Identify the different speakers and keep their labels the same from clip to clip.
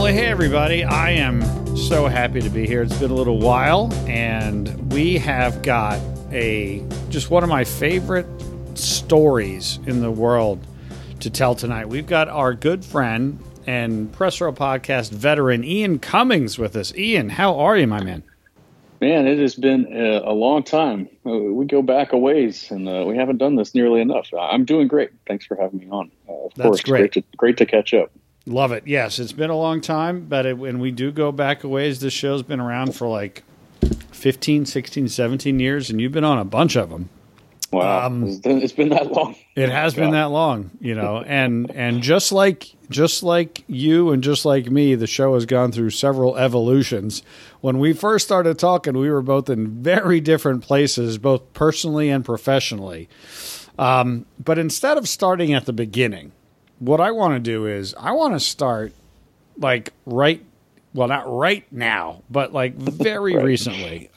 Speaker 1: hey everybody, I am so happy to be here. It's been a little while, and we have got just one of my favorite stories in the world to tell tonight. We've got our good friend and Press Row Podcast veteran, Ian Cummings, with us. Ian, how are you, my man?
Speaker 2: Man, it has been a long time. We go back a ways, and we haven't done this nearly enough. I'm doing great. Thanks for having me on.
Speaker 1: That's
Speaker 2: course,
Speaker 1: great.
Speaker 2: Great to catch up.
Speaker 1: Love it. Yes, it's been a long time, but when we do go back a ways, this show's been around for like 15, 16, 17 years, and you've been on a bunch of them.
Speaker 2: Wow, it's been that long.
Speaker 1: It has been that long, and just like you and just like me, the show has gone through several evolutions. When we first started talking, we were both in very different places, both personally and professionally. But instead of starting at the beginning, what I want to do is I want to start not right now, but like very
Speaker 2: right.
Speaker 1: recently.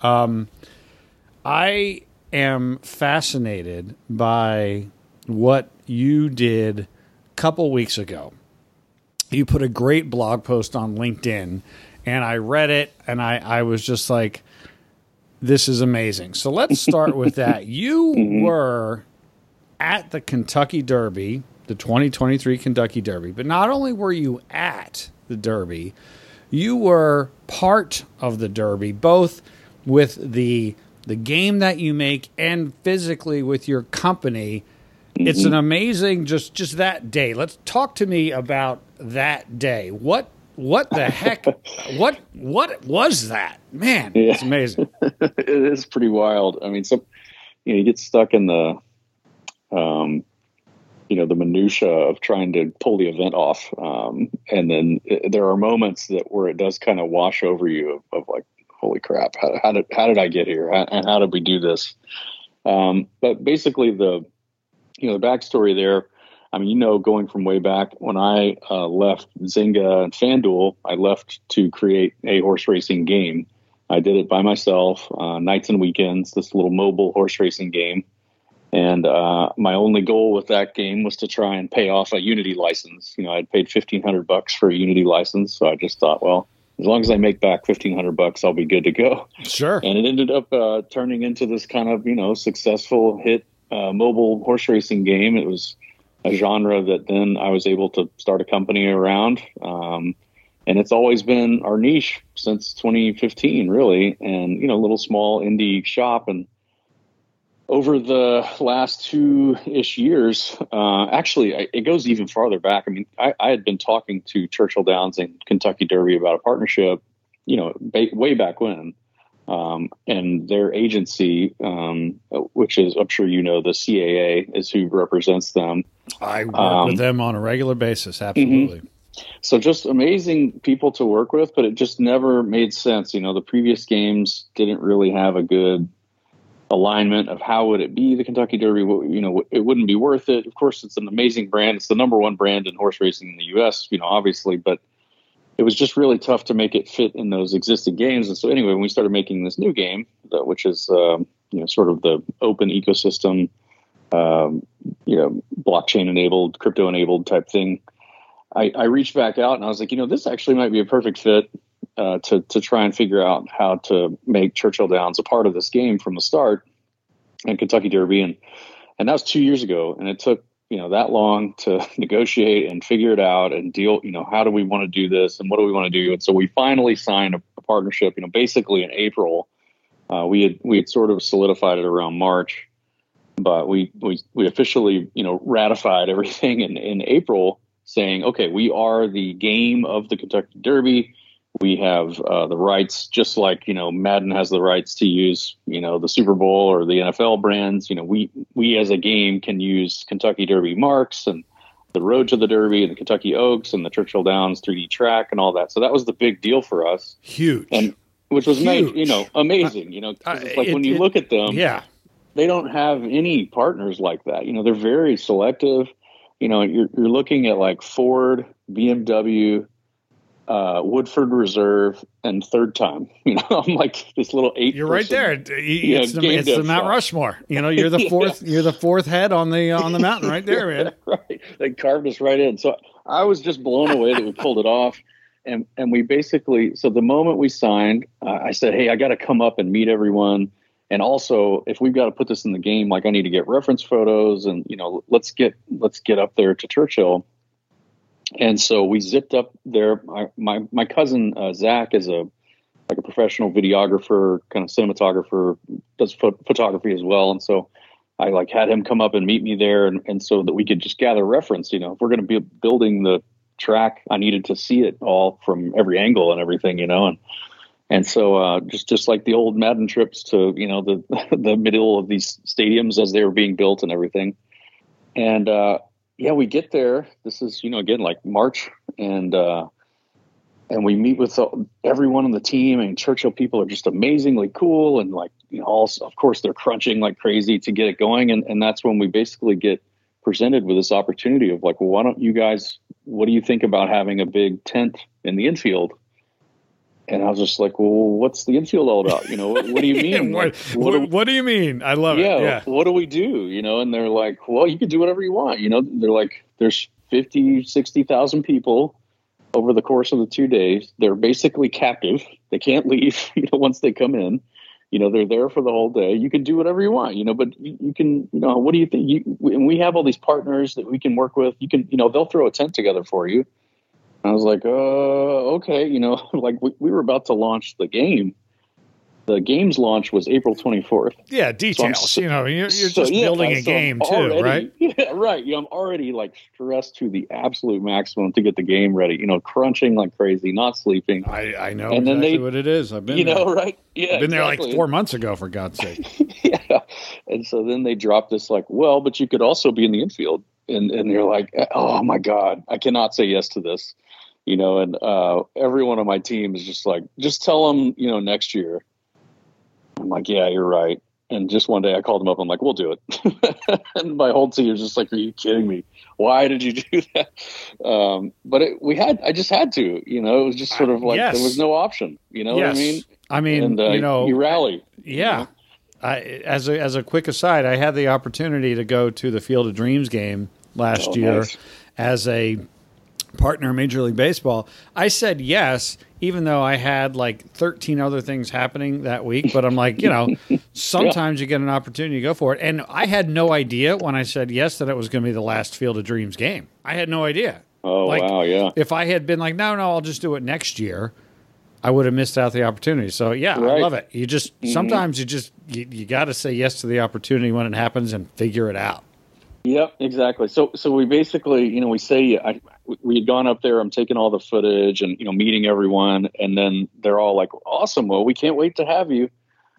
Speaker 1: I am fascinated by what you did a couple weeks ago. You put a great blog post on LinkedIn, and I read it, and I was just like, this is amazing. So let's start with that. You were at the Kentucky Derby, the 2023 Kentucky Derby, but not only were you at the Derby, you were part of the Derby, both with the game that you make and physically with your company. It's an amazing, just that day. Let's talk to me about that day. What the heck? what was that? Man, yeah. It's amazing.
Speaker 2: It is pretty wild. I mean, you get stuck in the the minutia of trying to pull the event off. And then there are moments where it does kind of wash over you of like, holy crap, how did I get here? And how did we do this? But basically the backstory there, I mean, going from way back when I left Zynga and FanDuel, I left to create a horse racing game. I did it by myself, nights and weekends, this little mobile horse racing game. And my only goal with that game was to try and pay off a Unity license. I'd paid $1,500 for a Unity license. So I just thought, well, as long as I make back $1,500, I'll be good to go.
Speaker 1: Sure.
Speaker 2: And it ended up turning into this kind of, successful hit mobile horse racing game. It was a genre that then I was able to start a company around. And it's always been our niche since 2015, really. And, little small indie shop. And over the last 2-ish years, actually, it goes even farther back. I mean, I had been talking to Churchill Downs and Kentucky Derby about a partnership, way back when. And their agency, which is, I'm sure the CAA is who represents them.
Speaker 1: I work with them on a regular basis, absolutely.
Speaker 2: Mm-hmm. So just amazing people to work with, but it just never made sense. The previous games didn't really have a good alignment of how would it be the Kentucky Derby. It wouldn't be worth it. Of course, it's an amazing brand. It's the number one brand in horse racing in the U.S., obviously, but it was just really tough to make it fit in those existing games. And so anyway, when we started making this new game, which is, sort of the open ecosystem, blockchain enabled, crypto enabled type thing, I reached back out and I was like, this actually might be a perfect fit to try and figure out how to make Churchill Downs a part of this game from the start and Kentucky Derby. And that was 2 years ago. And it took, that long to negotiate and figure it out and deal, how do we want to do this and what do we want to do? And so we finally signed a partnership, basically in April. We had sort of solidified it around March, but we officially, ratified everything in April, saying, okay, we are the game of the Kentucky Derby. We have the rights, just like, Madden has the rights to use, the Super Bowl or the NFL brands. We as a game can use Kentucky Derby marks and the Road to the Derby and the Kentucky Oaks and the Churchill Downs 3D track and all that. So that was the big deal for us.
Speaker 1: Huge.
Speaker 2: And which was amazing, it's like when you look at them,
Speaker 1: yeah,
Speaker 2: they don't have any partners like that. They're very selective. You're looking at like Ford, BMW, Woodford Reserve, and Third Time. I'm like this little 8.
Speaker 1: You're right there. It's the Mount Rushmore. You're the fourth. You're the fourth head on the mountain right there, man.
Speaker 2: Right. They carved us right in. So I was just blown away that we pulled it off. And we basically, so the moment we signed, I said, hey, I got to come up and meet everyone. And also, if we've got to put this in the game, like I need to get reference photos, and let's get up there to Churchill. And so we zipped up there. My cousin Zach is a professional videographer, kind of cinematographer, does photography as well. And so I had him come up and meet me there, and so that we could just gather reference. If we're going to be building the track, I needed to see it all from every angle and everything, And so just like the old Madden trips to, the middle of these stadiums as they were being built and everything. And we get there. This is, again, like March, and we meet with everyone on the team, and Churchill people are just amazingly cool. And also, of course, they're crunching like crazy to get it going. And that's when we basically get presented with this opportunity of well, why don't you guys, what do you think about having a big tent in the infield? And I was just like, well, what's the infield all about? What do you mean?
Speaker 1: What do you mean? I love it. Yeah.
Speaker 2: What do we do? And they're like, well, you can do whatever you want. They're like, there's 50, 60,000 people over the course of the 2 days. They're basically captive. They can't leave, once they come in. They're there for the whole day. You can do whatever you want, but you can, what do you think? And we have all these partners that we can work with. You can, they'll throw a tent together for you. I was like, okay, we were about to launch the game. The game's launch was April 24th.
Speaker 1: Yeah, details. You're just building a game too, right?
Speaker 2: Yeah, right. I'm already stressed to the absolute maximum to get the game ready. Crunching like crazy, not sleeping.
Speaker 1: I know and exactly what it is. I've been there.
Speaker 2: Right? Yeah,
Speaker 1: I've been there like 4 months ago, for God's sake.
Speaker 2: Yeah. And so then they dropped this but you could also be in the infield. And they're like, oh my God, I cannot say yes to this. And everyone on my team is just like, just tell them, next year. I'm like, yeah, you're right. And just one day I called them up. I'm like, we'll do it. And my whole team was just like, are you kidding me? Why did you do that? But I just had to, it was just sort of there was no option. You know what I mean?
Speaker 1: I mean,
Speaker 2: and, you rally.
Speaker 1: Yeah. As a quick aside, I had the opportunity to go to the Field of Dreams game last year as a partner in Major League Baseball. I said yes, even though I had 13 other things happening that week. But I'm like, sometimes you get an opportunity to go for it. And I had no idea when I said yes that it was going to be the last Field of Dreams game. I had no idea.
Speaker 2: Oh, wow, yeah.
Speaker 1: If I had been like, no, I'll just do it next year, I would have missed out the opportunity. So, I love it. You just sometimes you got to say yes to the opportunity when it happens and figure it out.
Speaker 2: Yep, exactly. So we basically, we say we had gone up there. I'm taking all the footage and meeting everyone, and then they're all like, "Awesome! Well, we can't wait to have you."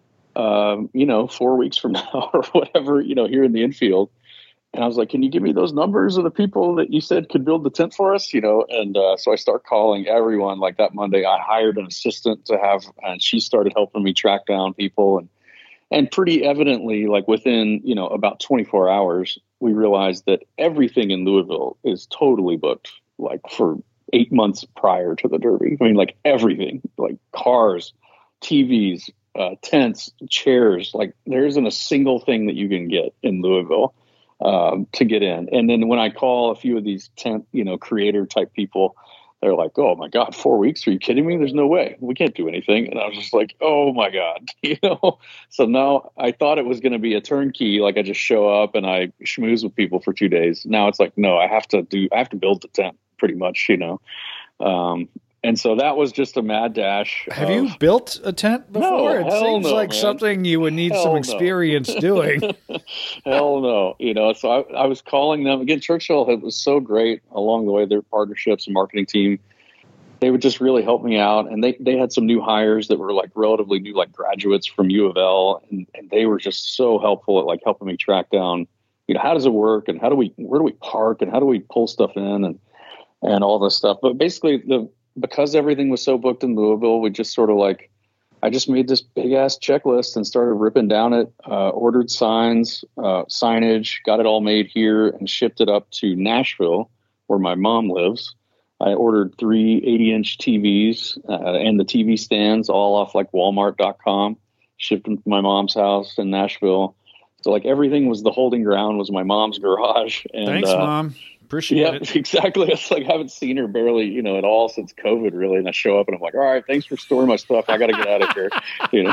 Speaker 2: 4 weeks from now or whatever, here in the infield. And I was like, "Can you give me those numbers of the people that you said could build the tent for us?" And so I start calling everyone. Like that Monday, I hired an assistant to have, and she started helping me track down people and pretty evidently, within, about 24 hours, we realized that everything in Louisville is totally booked, for 8 months prior to the Derby. I mean, everything, cars, TVs, tents, chairs, there isn't a single thing that you can get in Louisville to get in. And then when I call a few of these tent, creator type people, they're like, oh my God, 4 weeks? Are you kidding me? There's no way. We can't do anything. And I was just like, oh my God, So now I thought it was going to be a turnkey. I just show up and I schmooze with people for 2 days. Now it's like, no, I have to build the tent pretty much, And so that was just a mad dash.
Speaker 1: Have you built a tent before?
Speaker 2: No,
Speaker 1: it seems like
Speaker 2: man.
Speaker 1: Something you would need some experience doing.
Speaker 2: Hell no. So I was calling them. Again, Churchill was so great along the way, their partnerships and marketing team. They would just really help me out. And they had some new hires that were relatively new, graduates from U of L. And they were just so helpful at helping me track down, how does it work? And where do we park? And how do we pull stuff in and all this stuff? But basically because everything was so booked in Louisville, we just sort of I just made this big ass checklist and started ripping down it, ordered signs, signage, got it all made here and shipped it up to Nashville where my mom lives. I ordered 3 80-inch TVs and the TV stands all off Walmart.com, shipped them to my mom's house in Nashville. So everything was the holding ground was my mom's garage. And,
Speaker 1: thanks, Mom. Appreciate it.
Speaker 2: Exactly. It's like I haven't seen her barely, you know, at all since COVID, really. And I show up and I'm like, all right, thanks for storing my stuff. I got to get out of here, you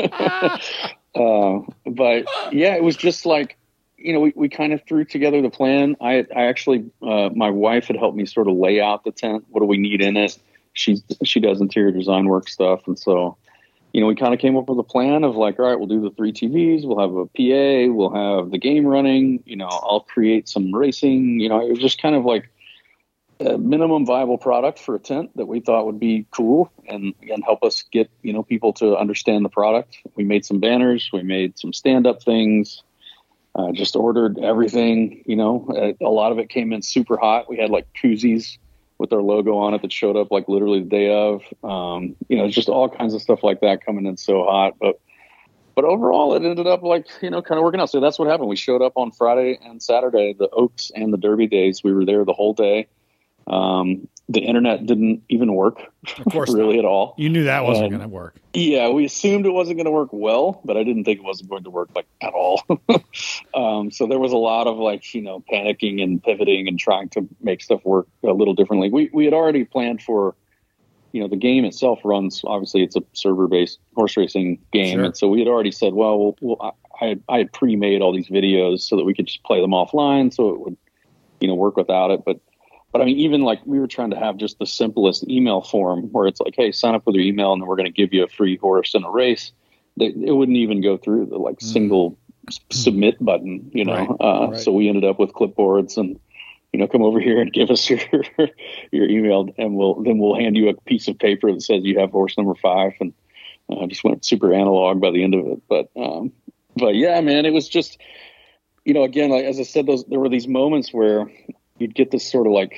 Speaker 2: know. But yeah, it was just like, you know, we kind of threw together the plan. I actually, my wife had helped me sort of lay out the tent. What do we need in it? She does interior design work stuff, and so, you know, we kind of came up with a plan of like, all right, we'll do the 3 TVs, we'll have a PA, we'll have the game running, you know, I'll create some racing, you know, it was just kind of like a minimum viable product for a tent that we thought would be cool and help us get, you know, people to understand the product. We made some banners, we made some stand-up things, just ordered everything, you know, a lot of it came in super hot. We had like koozies with our logo on it that showed up like literally the day of, you know, just all kinds of stuff like that coming in so hot. But overall, it ended up like, you know, kind of working out. So that's what happened. We showed up on Friday and Saturday, the Oaks and the Derby days. We were there the whole day. The internet didn't even work,
Speaker 1: of course,
Speaker 2: really at all.
Speaker 1: You knew that wasn't going to work.
Speaker 2: Yeah, we assumed it wasn't going to work well, but I didn't think it wasn't going to work like at all. So there was a lot of like, you know, panicking and pivoting and trying to make stuff work a little differently. We had already planned for, you know, the game itself runs, obviously it's a server-based horse racing game. Sure. And so we had already said, well, I had pre-made all these videos so that we could just play them offline so it would, you know, work without it. But I mean, even like we were trying to have just the simplest email form where it's like, hey, sign up with your email and then we're going to give you a free horse in a race. It wouldn't even go through the like single submit button, you know? Right. So we ended up with clipboards and, you know, come over here and give us your email and we'll hand you a piece of paper that says you have horse number 5. And just went super analog by the end of it. But yeah, man, it was just, you know, again, like, as I said, there were these moments where you'd get this sort of like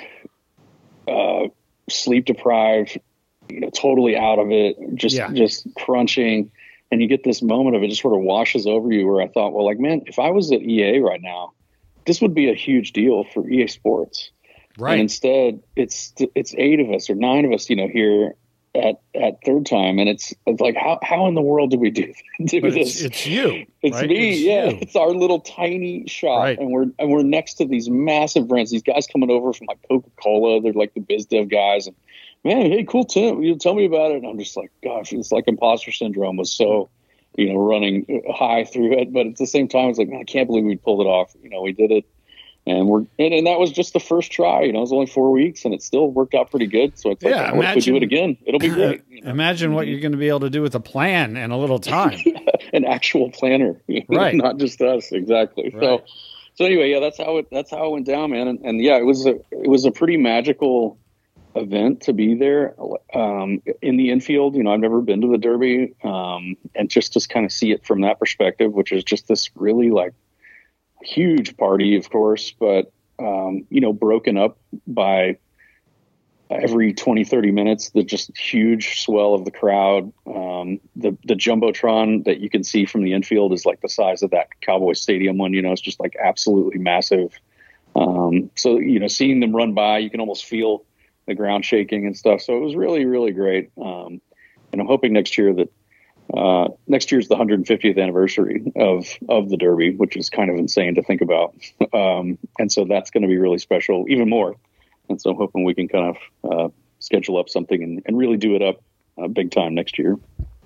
Speaker 2: sleep deprived, you know, totally out of it, just crunching. And you get this moment of it just sort of washes over you where I thought, well, like, man, if I was at EA right now, this would be a huge deal for EA Sports. Right. And instead it's 8 of us or 9 of us, you know, here at Third Time. And it's like, how in the world do we do this?
Speaker 1: It's you.
Speaker 2: It's
Speaker 1: right?
Speaker 2: me.
Speaker 1: It's
Speaker 2: It's our little tiny shop. Right. And we're next to these massive brands. These guys coming over from like Coca-Cola. They're like the biz dev guys. And man, hey, cool tent. You tell me about it. And I'm just like, gosh, it's like imposter syndrome was so, you know, running high through it. But at the same time, it's like, man, I can't believe we pulled it off. You know, we did it. And and that was just the first try. You know, it was only 4 weeks, and it still worked out pretty good. So it's like, what if we do it again? It'll be great. You know?
Speaker 1: Imagine what you're going to be able to do with a plan and a little time.
Speaker 2: An actual planner,
Speaker 1: right?
Speaker 2: Not just us, exactly. Right. So anyway, yeah, that's how it went down, man. And yeah, it was a pretty magical event to be there in the infield. You know, I've never been to the Derby, and just to kind of see it from that perspective, which is just this really like huge party, of course, but you know, broken up by every 20-30 minutes, the just huge swell of the crowd. The Jumbotron that you can see from the infield is like the size of that Cowboys Stadium one. You know, it's just like absolutely massive. So, you know, seeing them run by, you can almost feel the ground shaking and stuff. So it was really, really great. And I'm hoping next year that next year's the 150th anniversary of the Derby, which is kind of insane to think about. And so that's going to be really special, even more. And so I'm hoping we can kind of schedule up something and really do it up big time next year.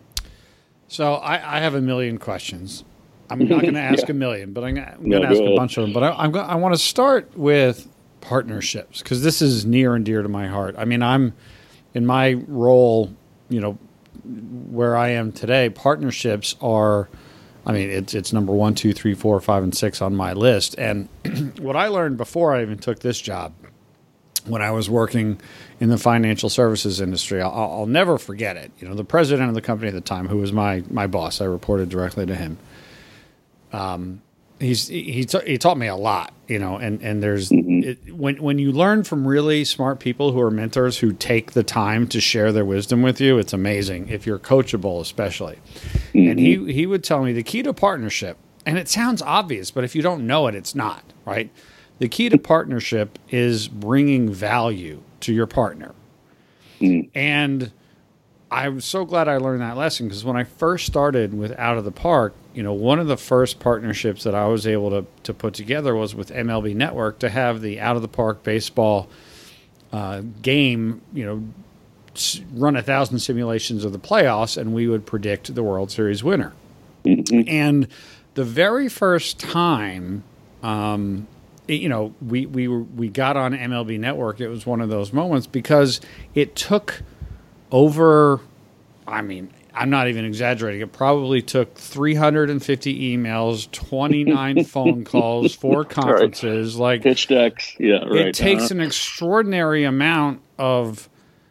Speaker 1: So I have a million questions. I'm not going to ask a million, but I'm going to ask a bunch of them. But I want to start with partnerships because this is near and dear to my heart. I mean, I'm in my role, you know, where I am today, partnerships are, I mean, it's number 1, 2, 3, 4, 5, and 6 on my list. And what I learned before I even took this job, when I was working in the financial services industry, I'll never forget it. You know, the president of the company at the time, who was my boss, I reported directly to him. He taught me a lot, you know, and there's when you learn from really smart people who are mentors who take the time to share their wisdom with you, it's amazing if you're coachable, especially. And he would tell me the key to partnership, and it sounds obvious, but if you don't know it, it's not, right? The key to partnership is bringing value to your partner. And I'm so glad I learned that lesson, because when I first started with Out of the Park, one of the first partnerships that I was able to put together was with MLB Network to have the Out of the Park baseball game, run 1,000 simulations of the playoffs, and we would predict the World Series winner. Mm-hmm. And the very first time, we got on MLB Network, it was one of those moments, because it took over, I'm not even exaggerating, it probably took 350 emails, 29 phone calls, 4 conferences,
Speaker 2: right. Like pitch decks. Yeah, right.
Speaker 1: It takes an extraordinary amount of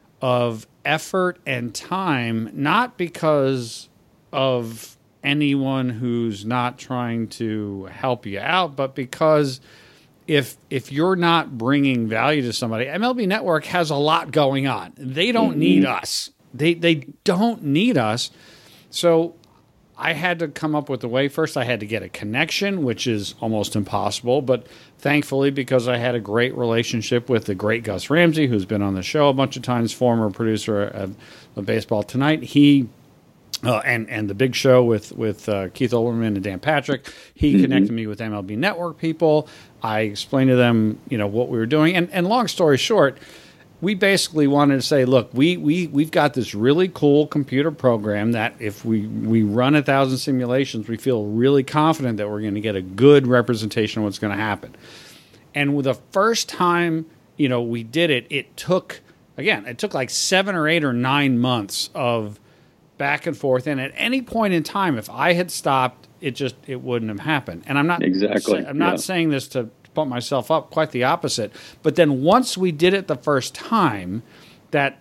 Speaker 1: effort and time, not because of anyone who's not trying to help you out, but because if you're not bringing value to somebody, MLB Network has a lot going on. They don't need us. They don't need us. So I had to come up with a way. First, I had to get a connection, which is almost impossible. But thankfully, because I had a great relationship with the great Gus Ramsey, who's been on the show a bunch of times, former producer of Baseball Tonight, he and the Big Show with Keith Olbermann and Dan Patrick, he connected me with MLB Network people. I explained to them, what we were doing. And long story short, we basically wanted to say, look, we've got this really cool computer program that if we run 1,000 simulations, we feel really confident that we're going to get a good representation of what's going to happen. And with the first time, we did it, it took like 7 or 8 or 9 months of back and forth. And at any point in time, if I had stopped, it wouldn't have happened. And I'm not not saying this to pump myself up, quite the opposite. But then once we did it the first time, that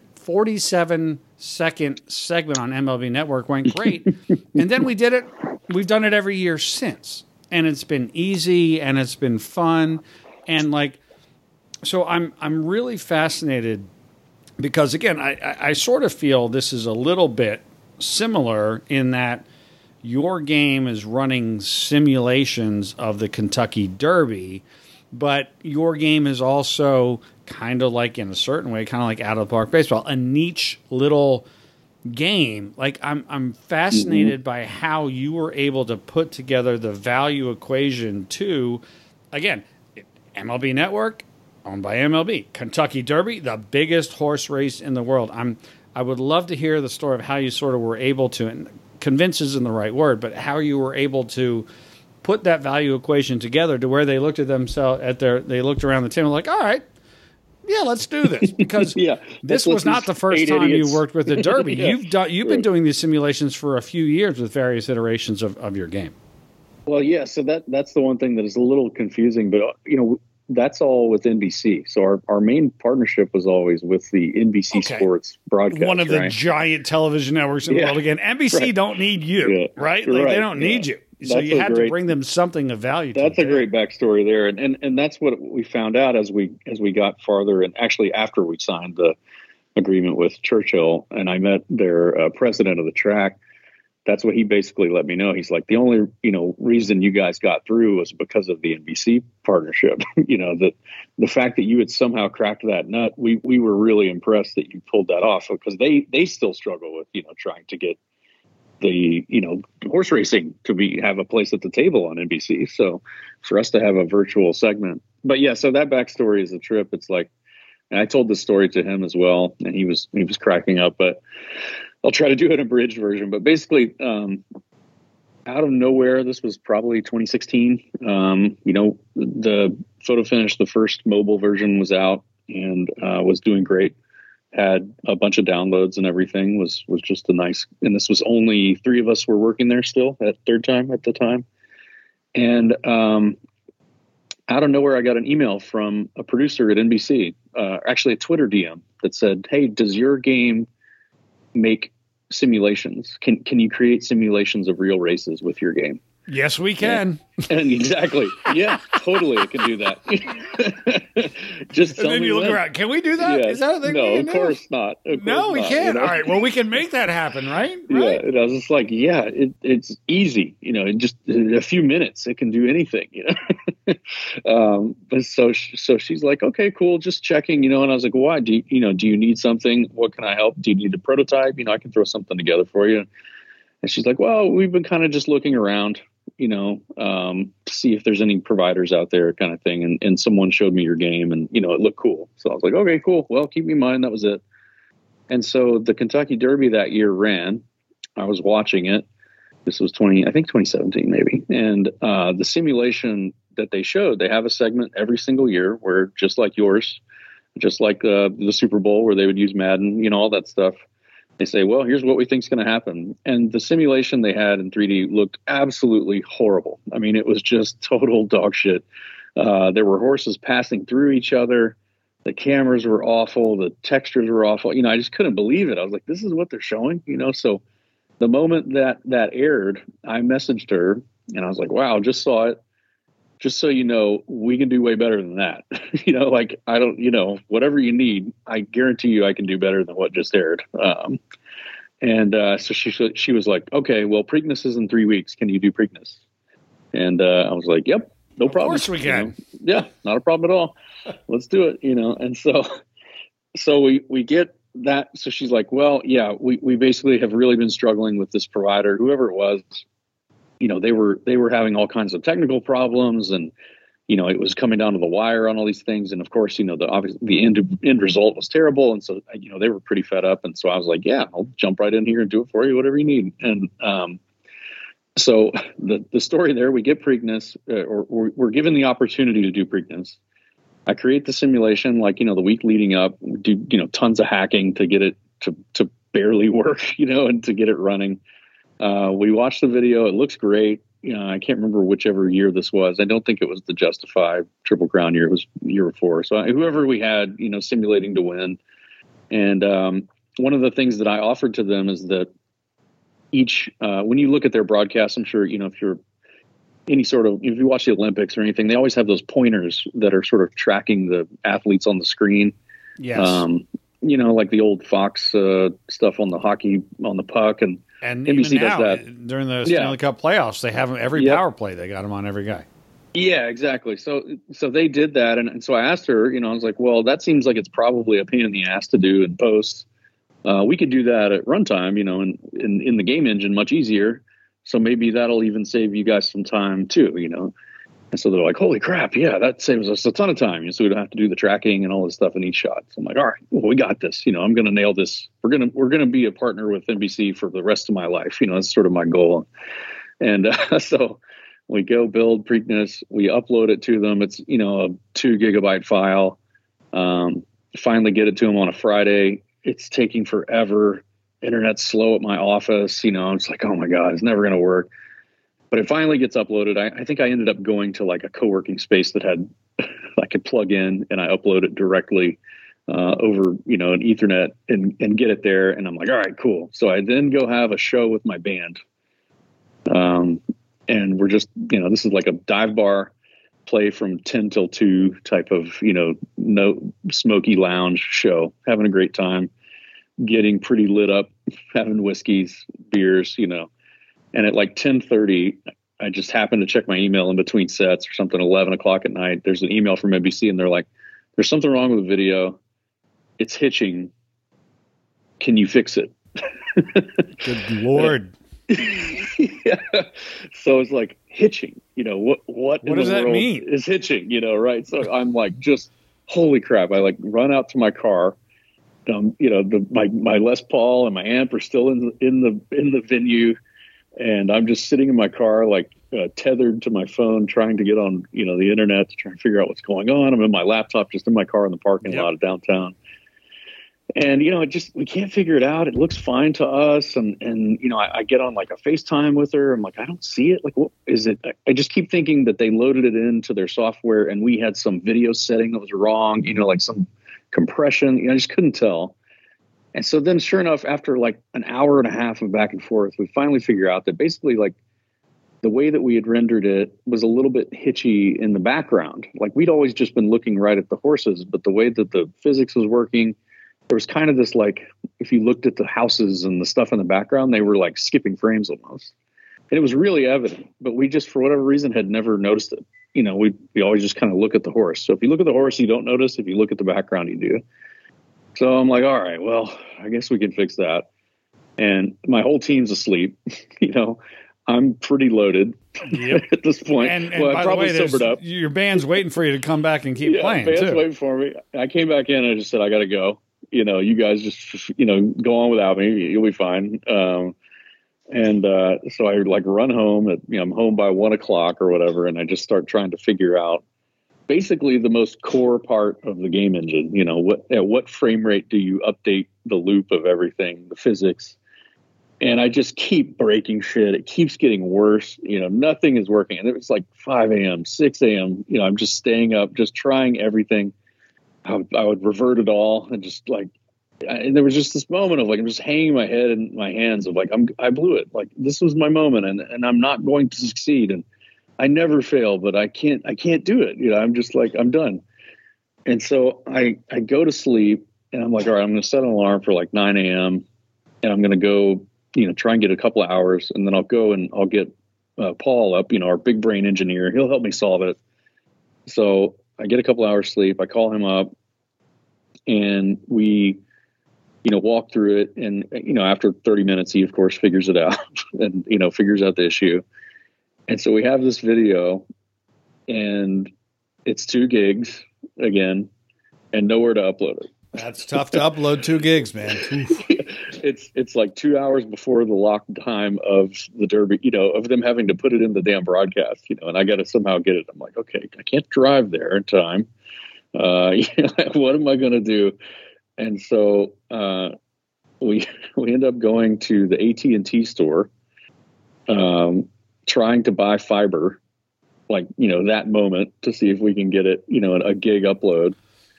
Speaker 1: 47-second segment on MLB Network went great. And then we did it. We've done it every year since. And it's been easy and it's been fun. And so I'm really fascinated because, again, I sort of feel this is a little bit similar in that your game is running simulations of the Kentucky Derby, but your game is also kind of like, in a certain way, kind of like Out of the Park baseball, a niche little game. Like I'm fascinated by how you were able to put together the value equation to, again, MLB Network, owned by MLB, Kentucky Derby, the biggest horse race in the world. I would love to hear the story of how you sort of were able to, and convince isn't the right word, but how you were able to put that value equation together to where they looked at themselves they looked around the table like, all right, yeah, let's do this, because this was not the first time you worked with the Derby. You've been doing these simulations for a few years with various iterations of your game.
Speaker 2: Well, yeah, so that's the one thing that is a little confusing, but that's all with NBC. So our main partnership was always with the NBC Sports broadcast.
Speaker 1: One of the giant television networks in the world. Again, NBC don't need you, right? Like they don't need you. So you had to bring them something of value to
Speaker 2: That's a great backstory there. And that's what we found out as we got farther, and actually after we signed the agreement with Churchill and I met their president of the track. That's what he basically let me know. He's like, the only, reason you guys got through was because of the NBC partnership. That the fact that you had somehow cracked that nut, we were really impressed that you pulled that off, because they still struggle with, trying to get the, horse racing to have a place at the table on NBC. So for us to have a virtual segment, but yeah, so that backstory is a trip. It's like, and I told this story to him as well, and he was cracking up, but I'll try to do an abridged version. But basically, out of nowhere, this was probably 2016. The photo finish, the first mobile version was out and was doing great. Had a bunch of downloads and everything. Was just a nice. And this was only 3 of us were working there still at third time at the time. And out of nowhere, I got an email from a producer at NBC, actually a Twitter DM that said, "Hey, does your game make simulations? Can you create simulations of real races with your game?"
Speaker 1: Yes, we can.
Speaker 2: And exactly. Yeah, totally. I can do that. Just tell
Speaker 1: and then
Speaker 2: me
Speaker 1: you look
Speaker 2: when.
Speaker 1: around. Can we do that?
Speaker 2: Yeah.
Speaker 1: Is that a thing?
Speaker 2: No,
Speaker 1: we
Speaker 2: of
Speaker 1: can do?
Speaker 2: course not. Of
Speaker 1: No,
Speaker 2: course
Speaker 1: we
Speaker 2: not,
Speaker 1: can't.
Speaker 2: you know?
Speaker 1: All right. Well, we can make that happen, right?
Speaker 2: Yeah,
Speaker 1: Right.
Speaker 2: and I was just like, yeah, it's easy, in just a few minutes, it can do anything, But so she's like, okay, cool, just checking, and I was like, why? Do you need something? What can I help? Do you need a prototype? I can throw something together for you. And she's like, well, we've been kind of just looking around, to see if there's any providers out there, kind of thing. And someone showed me your game, and it looked cool. So I was like, okay, cool. Well, keep me in mind. That was it. And so the Kentucky Derby that year ran. I was watching it. This was 2017 maybe. And the simulation that they showed, they have a segment every single year where, just like yours, just like the Super Bowl, where they would use Madden, all that stuff. They say, well, here's what we think is going to happen. And the simulation they had in 3D looked absolutely horrible. I mean, it was just total dog shit. There were horses passing through each other. The cameras were awful. The textures were awful. I just couldn't believe it. I was like, this is what they're showing, So the moment that aired, I messaged her and I was like, wow, just saw it. Just so you know, we can do way better than that. I don't, whatever you need, I guarantee you I can do better than what just aired. So she was like, okay, well, Preakness is in 3 weeks. Can you do Preakness? And I was like, yep, no problem.
Speaker 1: Of course we can.
Speaker 2: Yeah, not a problem at all. Let's do it, And so we get that. So she's like, well, yeah, we basically have really been struggling with this provider, whoever it was. They were having all kinds of technical problems, and it was coming down to the wire on all these things. And of course, the end result was terrible. And so, they were pretty fed up. And so I was like, yeah, I'll jump right in here and do it for you, whatever you need. And so the story there, we get Preakness, or we're given the opportunity to do Preakness. I create the simulation, the week leading up, do, tons of hacking to get it to barely work, and to get it running. We watched the video. It looks great. I can't remember whichever year this was. I don't think it was the Justify Triple Crown year. It was the year before. So whoever we had, simulating to win. And one of the things that I offered to them is that when you look at their broadcast, I'm sure, if you're if you watch the Olympics or anything, they always have those pointers that are sort of tracking the athletes on the screen.
Speaker 1: Yes.
Speaker 2: Like the old Fox stuff on the hockey, on the puck, and NBC
Speaker 1: even now,
Speaker 2: does that
Speaker 1: during the Stanley Cup playoffs. They have them every power play. They got them on every guy.
Speaker 2: Yeah, exactly. So they did that, and so I asked her. I was like, well, that seems like it's probably a pain in the ass to do in post. We could do that at runtime, in the game engine much easier. So maybe that'll even save you guys some time too, And so they're like, holy crap, yeah, that saves us a ton of time. So we don't have to do the tracking and all this stuff in each shot. So I'm like, all right, well, we got this. I'm going to nail this. We're going to be a partner with NBC for the rest of my life. That's sort of my goal. And so we go build Preakness. We upload it to them. It's, a 2 gigabyte file. Finally get it to them on a Friday. It's taking forever. Internet's slow at my office. I'm just like, oh my God, it's never going to work. But it finally gets uploaded. I think I ended up going to like a co-working space that had I could plug in, and I upload it directly over an Ethernet and get it there. And I'm like, all right, cool. So I then go have a show with my band, and we're just this is like a dive bar play from 10 till 2 type of no smoky lounge show, having a great time, getting pretty lit up, having whiskeys, beers, And at like 10:30, I just happened to check my email in between sets or something, 11 o'clock at night. There's an email from NBC, and they're like, there's something wrong with the video. It's hitching. Can you fix it?
Speaker 1: Good Lord.
Speaker 2: Yeah. So it's like hitching, what in
Speaker 1: does
Speaker 2: the
Speaker 1: that
Speaker 2: world
Speaker 1: mean?
Speaker 2: is hitching, right? So I'm like, just holy crap. I like run out to my car. My Les Paul and my amp are still in the venue. And I'm just sitting in my car, like tethered to my phone, trying to get on, the internet to try and figure out what's going on. I'm in my laptop, just in my car in the parking lot of downtown. And, we can't figure it out. It looks fine to us. And I get on like a FaceTime with her. I'm like, I don't see it. Like, what is it? I just keep thinking that they loaded it into their software and we had some video setting that was wrong, like some compression. I just couldn't tell. And so then sure enough, after like an hour and a half of back and forth, we finally figure out that basically like the way that we had rendered it was a little bit hitchy in the background. Like we'd always just been looking right at the horses, but the way that the physics was working, there was kind of this, like, if you looked at the houses and the stuff in the background, they were like skipping frames almost. And it was really evident, but we just, for whatever reason, had never noticed it. You know, we always just kind of look at the horse. So if you look at the horse, you don't notice. If you look at the background, you do. So I'm like, all right, well, I guess we can fix that. And my whole team's asleep. You know, I'm pretty loaded at this point.
Speaker 1: And
Speaker 2: well, I probably sobered up.
Speaker 1: Your band's waiting for you to come back and keep playing,
Speaker 2: band's
Speaker 1: too.
Speaker 2: waiting for me. I came back in and I just said, I got to go. You know, you guys just, you know, go on without me. You'll be fine. So I like run home at, you know, I'm home by 1 o'clock or whatever. And I just start trying to figure out basically the most core part of the game engine. You know, at what frame rate do you update the loop of everything, the physics? And I just keep breaking shit. It keeps getting worse. You know, nothing is working. And it was like 5 a.m., 6 a.m. You know, I'm just staying up, just trying everything. I would revert it all and just like, and there was just this moment of like, I'm just hanging my head in my hands of like, I blew it. Like, this was my moment and I'm not going to succeed. And I never fail, but I can't do it. You know, I'm just like, I'm done. And so I go to sleep and I'm like, all right, I'm going to set an alarm for like 9 a.m. and I'm going to go, you know, try and get a couple of hours, and then I'll go and I'll get Paul up, you know, our big brain engineer. He'll help me solve it. So I get a couple of hours sleep. I call him up and we, you know, walk through it. And, you know, after 30 minutes, he of course figures it out and, you know, figures out the issue. And so we have this video and it's 2 gigs again and nowhere to upload it.
Speaker 1: That's tough to upload 2 gigs, man.
Speaker 2: It's like 2 hours before the lock time of the Derby, you know, of them having to put it in the damn broadcast, you know, and I got to somehow get it. I'm like, okay, I can't drive there in time. You know, what am I going to do? And so we end up going to the AT&T store, trying to buy fiber, like, you know, that moment to see if we can get it, you know, a gig upload.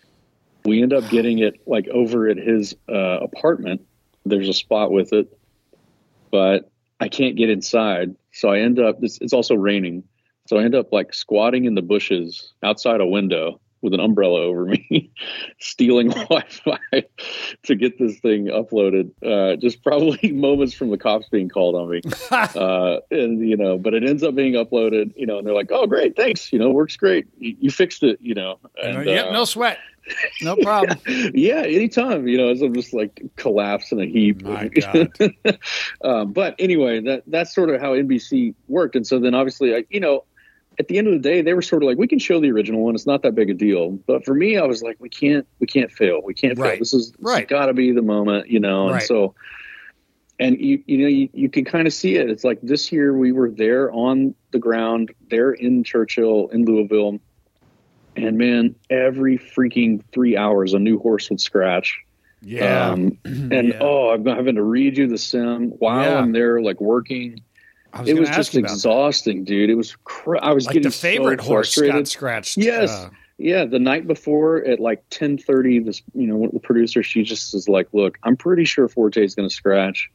Speaker 2: We end up getting it like over at his apartment. There's a spot with it, but I can't get inside. So I end up, it's also raining. So I end up like squatting in the bushes outside a window with an umbrella over me, stealing Wi-Fi to get this thing uploaded. Just probably moments from the cops being called on me. And, you know, but it ends up being uploaded, you know, and they're like, oh, great, thanks. You know, works great. You fixed it, you know. And,
Speaker 1: yep, no sweat. No problem.
Speaker 2: Yeah, anytime, you know, as I'm just like collapse in a heap.
Speaker 1: My God.
Speaker 2: But anyway, that's sort of how NBC worked. And so then obviously, you know, at the end of the day, they were sort of like, we can show the original one. It's not that big a deal. But for me, I was like, we can't fail. We can't fail. This has got to be the moment, you know. And so, and you know, you can kind of see it. It's like this year we were there on the ground, there in Churchill, in Louisville. And man, every freaking 3 hours, a new horse would scratch.
Speaker 1: Yeah.
Speaker 2: I'm having to read you the sim while I'm there, like working. It was just exhausting, dude. It was. I was like getting
Speaker 1: the favorite
Speaker 2: so
Speaker 1: horse
Speaker 2: frustrated.
Speaker 1: got scratched.
Speaker 2: Yes. Yeah. The night before at like 10:30, this, you know, the producer, she just was like, "Look, I'm pretty sure Forte is going to scratch,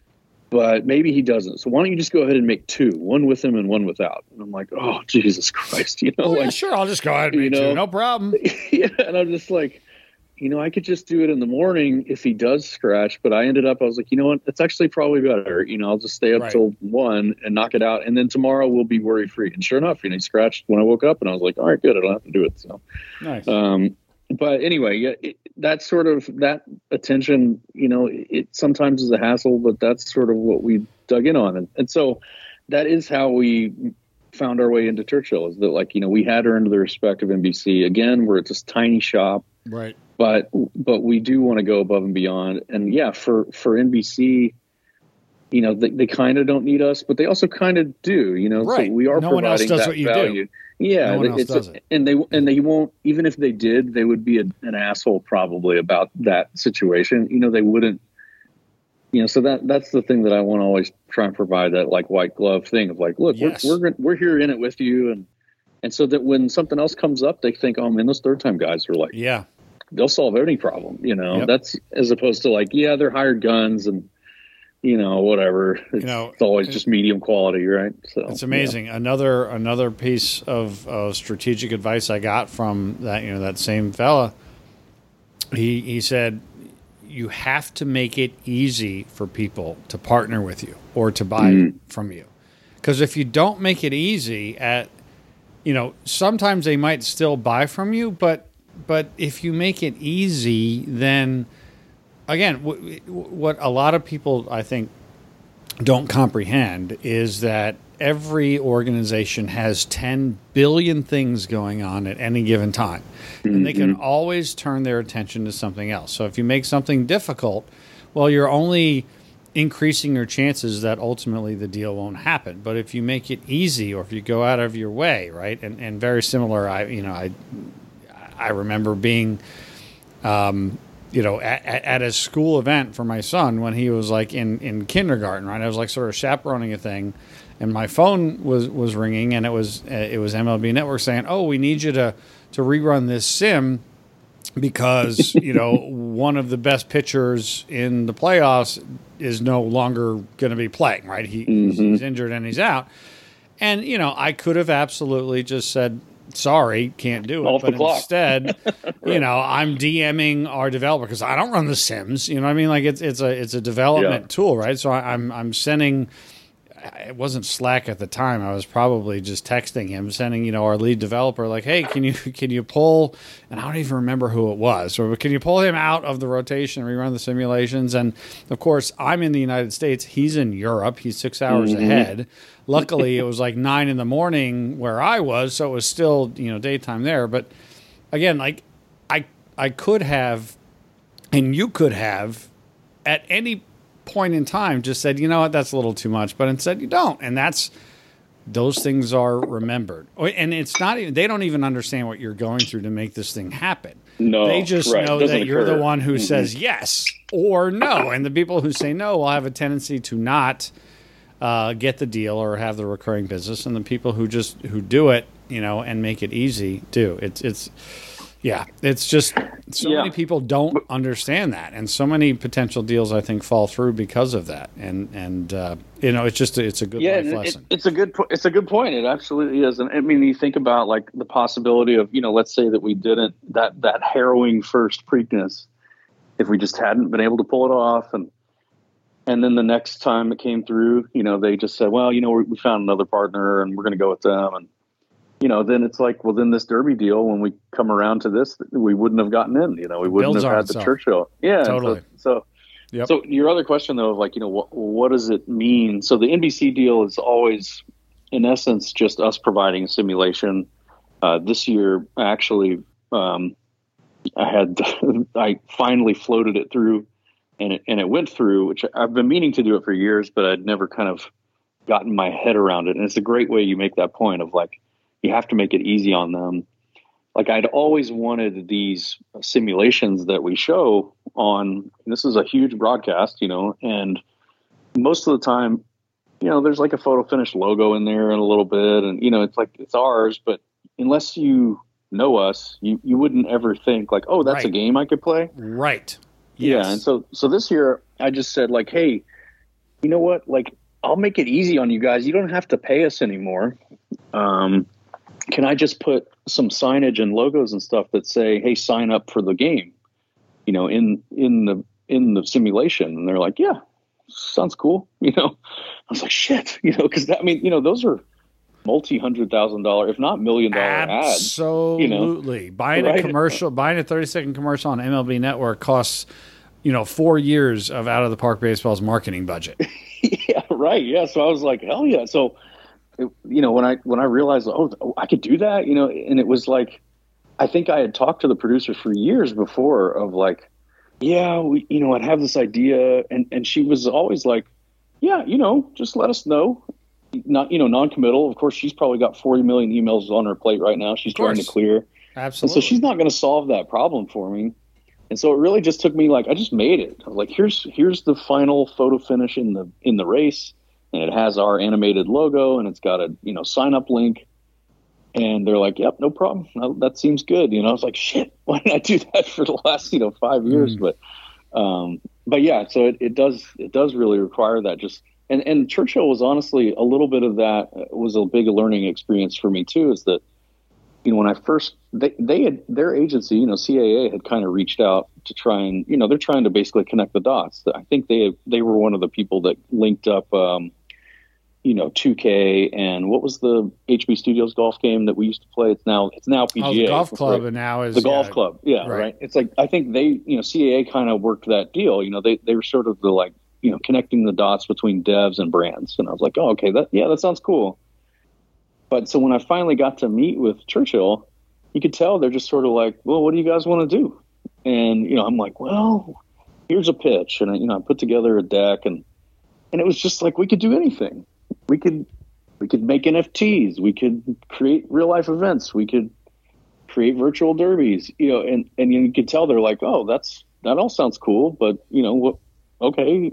Speaker 2: but maybe he doesn't. So why don't you just go ahead and make 2, one with him and one without?" And I'm like, "Oh, Jesus Christ!" You know,
Speaker 1: yeah, sure, I'll just go ahead and make 2, no problem.
Speaker 2: Yeah, and I'm just like, you know, I could just do it in the morning if he does scratch. But I was like, you know what? It's actually probably better. You know, I'll just stay up till 1 and knock it out. And then tomorrow we'll be worry free. And sure enough, you know, he scratched when I woke up and I was like, all right, good. I don't have to do it. So
Speaker 1: nice.
Speaker 2: But anyway, yeah, that sort of that attention, you know, it sometimes is a hassle, but that's sort of what we dug in on. And so that is how we found our way into Churchill, is that, like, you know, we had earned the respect of NBC. Again, we're this tiny shop.
Speaker 1: Right.
Speaker 2: But we do want to go above and beyond. And yeah, for NBC, you know, they kind of don't need us, but they also kind of do, you know.
Speaker 1: Right.
Speaker 2: So we are
Speaker 1: no
Speaker 2: providing
Speaker 1: one else does
Speaker 2: that
Speaker 1: what you
Speaker 2: value.
Speaker 1: Do.
Speaker 2: Yeah,
Speaker 1: no one else does it.
Speaker 2: And they won't, even if they did, they would be an asshole probably about that situation. You know, they wouldn't. You know, so that's the thing that I want to always try and provide, that like white glove thing of like, look, yes, we're here in it with you, and so that when something else comes up, they think, oh man, those third time guys are like,
Speaker 1: yeah, they'll
Speaker 2: solve any problem. You know, that's as opposed to like, yeah, they're hired guns and whatever. It's always just medium quality, right? So
Speaker 1: it's amazing. Yeah. Another piece of strategic advice I got from that same fella. He said, you have to make it easy for people to partner with you or to buy from you, because if you don't make it easy, sometimes they might still buy from you, but if you make it easy, then again, what a lot of people, I think, don't comprehend is that every organization has 10 billion things going on at any given time. And they can always turn their attention to something else. So if you make something difficult, well, you're only increasing your chances that ultimately the deal won't happen. But if you make it easy, or if you go out of your way, right? And very similar, I remember being at a school event for my son when he was like in kindergarten, right? I was like sort of chaperoning a thing, and my phone was ringing, and it was MLB Network saying, "Oh, we need you to rerun this sim because one of the best pitchers in the playoffs is no longer going to be playing, right? He's injured and he's out." And I could have absolutely just said, sorry, can't do it.
Speaker 2: Off
Speaker 1: but
Speaker 2: the clock.
Speaker 1: Instead, I'm DMing our developer because I don't run the Sims. You know what I mean? Like it's a development tool, right? So I'm sending. It wasn't Slack at the time. I was probably just texting him, sending our lead developer like, hey, can you pull? And I don't even remember who it was. Or can you pull him out of the rotation and rerun the simulations? And of course, I'm in the United States. He's in Europe. He's 6 hours ahead. Luckily, it was like 9 a.m. where I was, so it was still daytime there. But again, like I could have, and you could have, at any point in time, just said, you know what, that's a little too much. But instead, you don't, and those things are remembered. And it's not even, they don't even understand what you're going through to make this thing happen.
Speaker 2: No,
Speaker 1: they just know that you're the one who says yes or no, and the people who say no will have a tendency to not get the deal or have the recurring business, and the people who do it, and make it easy do. It's just many people don't understand that, and so many potential deals I think fall through because of that. And it's a good life lesson.
Speaker 2: It's a good point. It absolutely is. And I mean, you think about like the possibility of let's say that we didn't that harrowing first Preakness, if we just hadn't been able to pull it off, and then the next time it came through, they just said, well, we found another partner and we're going to go with them. And, then it's like, well, then this Derby deal, when we come around to this, we wouldn't have gotten in, we wouldn't have had the Churchill. Yeah.
Speaker 1: Totally.
Speaker 2: So your other question though, of like, what does it mean? So the NBC deal is always, in essence, just us providing a simulation. This year, actually, I finally floated it through. And it went through, which I've been meaning to do it for years, but I'd never kind of gotten my head around it. And it's a great way you make that point of like, you have to make it easy on them. Like I'd always wanted these simulations that we show on, this is a huge broadcast, and most of the time, there's like a photo finish logo in there in a little bit. And, it's like, it's ours, but unless you know us, you wouldn't ever think like, oh, that's a game I could play.
Speaker 1: Right.
Speaker 2: Yes. Yeah, and so this year I just said like, hey, you know what? Like, I'll make it easy on you guys. You don't have to pay us anymore. Can I just put some signage and logos and stuff that say, hey, sign up for the game, in the simulation? And they're like, yeah, sounds cool. I was like, shit, because those are multi-$100,000, if not $1 million ads.
Speaker 1: Absolutely. Buying a 30-second commercial on MLB Network costs, 4 years of Out of the Park Baseball's marketing budget.
Speaker 2: Yeah, right. Yeah. So I was like, hell yeah. So, when I realized, oh, I could do that, and it was like, I think I had talked to the producer for years before of like, yeah, I'd have this idea. And she was always like, yeah, just let us know. Not, non-committal. Of course, she's probably got 40 million emails on her plate right now. She's trying to clear.
Speaker 1: Absolutely.
Speaker 2: And so she's not going to solve that problem for me. And so it really just took me like, I just made it. I was like, here's the final photo finish in the race. And it has our animated logo, and it's got a, sign up link. And they're like, yep, no problem. That seems good. I was like, shit, why didn't I do that for the last, 5 years? But, but yeah, so it does really require that. Just and Churchill was honestly a little bit of that was a big learning experience for me too. Is that when I first they had their agency, CAA had kind of reached out to try and they're trying to basically connect the dots. I think they were one of the people that linked up 2K and what was the HB Studios golf game that we used to play? It's now PGA.
Speaker 1: Oh, the golf club,
Speaker 2: right?
Speaker 1: And now is
Speaker 2: the golf club. Yeah, right. It's like I think they CAA kind of worked that deal. They were sort of the connecting the dots between devs and brands, and I was like, oh, okay, that sounds cool. But so when I finally got to meet with Churchill, you could tell they're just sort of like, well, what do you guys want to do? And I'm like, well, here's a pitch, and I put together a deck, and it was just like we could do anything. We could make NFTs. We could create real life events. We could create virtual derbies. And you could tell they're like, oh, that all sounds cool, but what? Okay,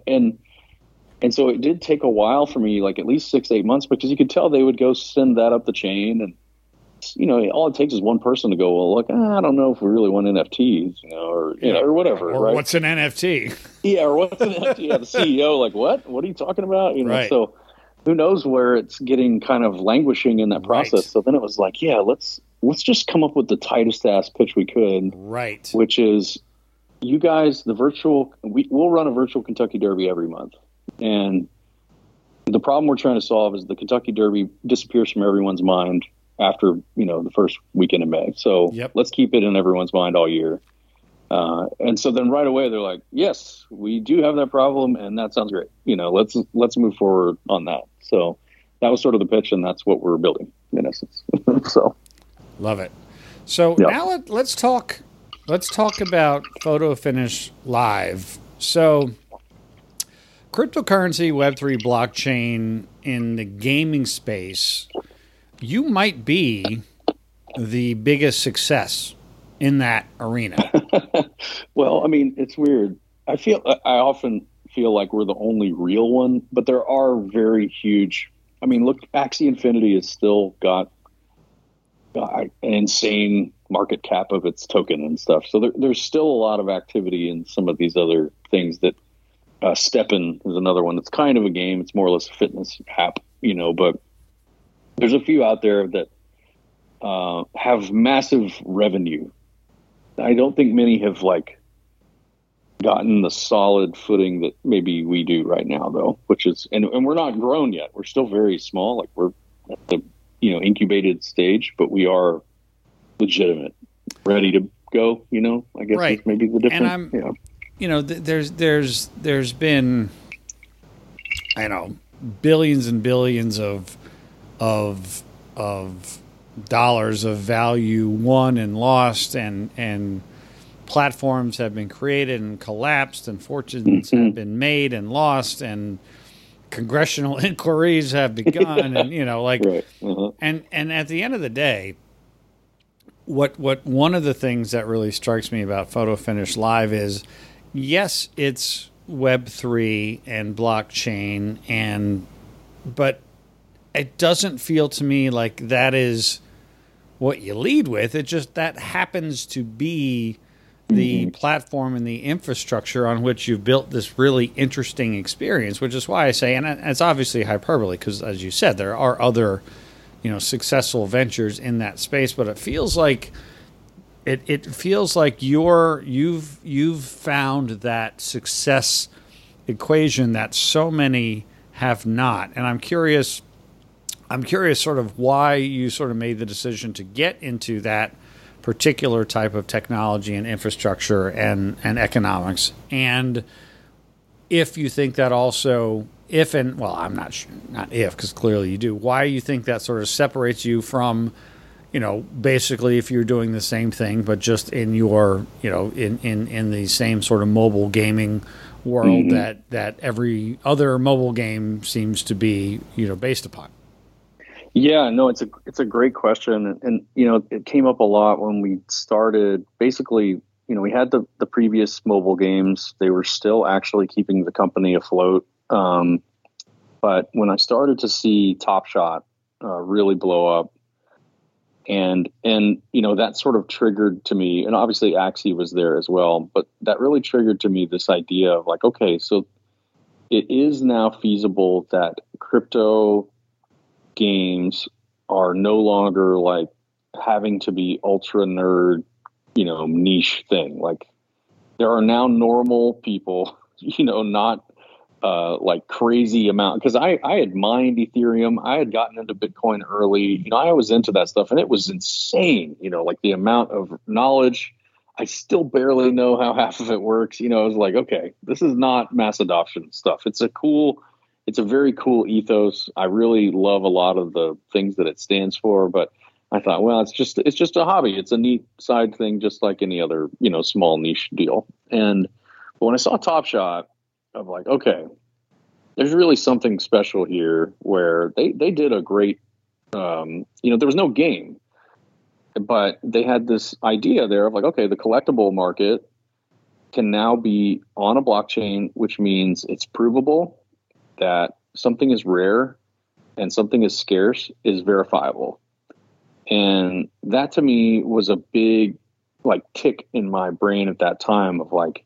Speaker 2: and so it did take a while for me, like at least 6-8 months, because you could tell they would go send that up the chain, and all it takes is one person to go, well, look, I don't know if we really want NFTs, or whatever,
Speaker 1: or
Speaker 2: right?
Speaker 1: What's an NFT?
Speaker 2: Yeah, or what's an NFT? Yeah, the CEO, like, what are you talking about?
Speaker 1: Right.
Speaker 2: So who knows where it's getting kind of languishing in that process.
Speaker 1: Right.
Speaker 2: So then it was like, yeah, let's just come up with the tightest ass pitch we could,
Speaker 1: right?
Speaker 2: Which is, you guys, we'll run a virtual Kentucky Derby every month. And the problem we're trying to solve is the Kentucky Derby disappears from everyone's mind after, the first weekend in May. So Let's keep it in everyone's mind all year. And so then right away they're like, yes, we do have that problem, and that sounds great. Let's move forward on that. So that was sort of the pitch, and that's what we're building in essence. So
Speaker 1: love it. So now let's talk about Photo Finish Live. So cryptocurrency, Web3, blockchain in the gaming space, you might be the biggest success in that arena.
Speaker 2: Well, I mean, it's weird. I often feel like we're the only real one, but there are very huge. I mean, look, Axie Infinity has still got an insane market cap of its token and stuff. So there's still a lot of activity in some of these other things that Steppen is another one that's kind of a game. It's more or less a fitness app, but there's a few out there that have massive revenue. I don't think many have gotten the solid footing that maybe we do right now, though, which is, and we're not grown yet. We're still very small. Like we're at the, incubated stage, but we are legitimate, ready to go, I guess
Speaker 1: right.
Speaker 2: Is maybe the difference.
Speaker 1: And there's been, billions and billions of dollars of value won and lost, and platforms have been created and collapsed, and fortunes have been made and lost, and congressional inquiries have begun, and
Speaker 2: right. Uh-huh.
Speaker 1: and at the end of the day, what one of the things that really strikes me about Photo Finish Live is, yes, it's Web3 and blockchain, but it doesn't feel to me like that is what you lead with. It just that happens to be the platform and the infrastructure on which you've built this really interesting experience, which is why I say, and it's obviously hyperbole because, as you said, there are other, successful ventures in that space, but it feels like it feels like you've found that success equation that so many have not. And I'm curious sort of why you sort of made the decision to get into that particular type of technology and infrastructure and economics. And if you think that also, I'm not sure, not if, because clearly you do, why you think that sort of separates you from, basically if you're doing the same thing, but just in your, in the same sort of mobile gaming world that every other mobile game seems to be, based upon.
Speaker 2: Yeah, no, it's a great question. And it came up a lot when we started. Basically, we had the previous mobile games. They were still actually keeping the company afloat. But when I started to see Top Shot really blow up, And that sort of triggered to me, and obviously Axie was there as well, but that really triggered to me this idea of like, okay, so it is now feasible that crypto games are no longer like having to be ultra nerd, niche thing. Like there are now normal people, not like crazy amount, because I had mined Ethereum. I had gotten into Bitcoin early. I was into that stuff, and it was insane. Like the amount of knowledge. I still barely know how half of it works. I was like, okay, this is not mass adoption stuff. It's a very cool ethos. I really love a lot of the things that it stands for, but I thought, well, it's just a hobby. It's a neat side thing, just like any other, small niche deal. And when I saw Top Shot, I'm like, okay, there's really something special here where they did a great, there was no game, but they had this idea there of like, okay, the collectible market can now be on a blockchain, which means it's provable that something is rare and something is scarce is verifiable. And that to me was a big like tick in my brain at that time of like,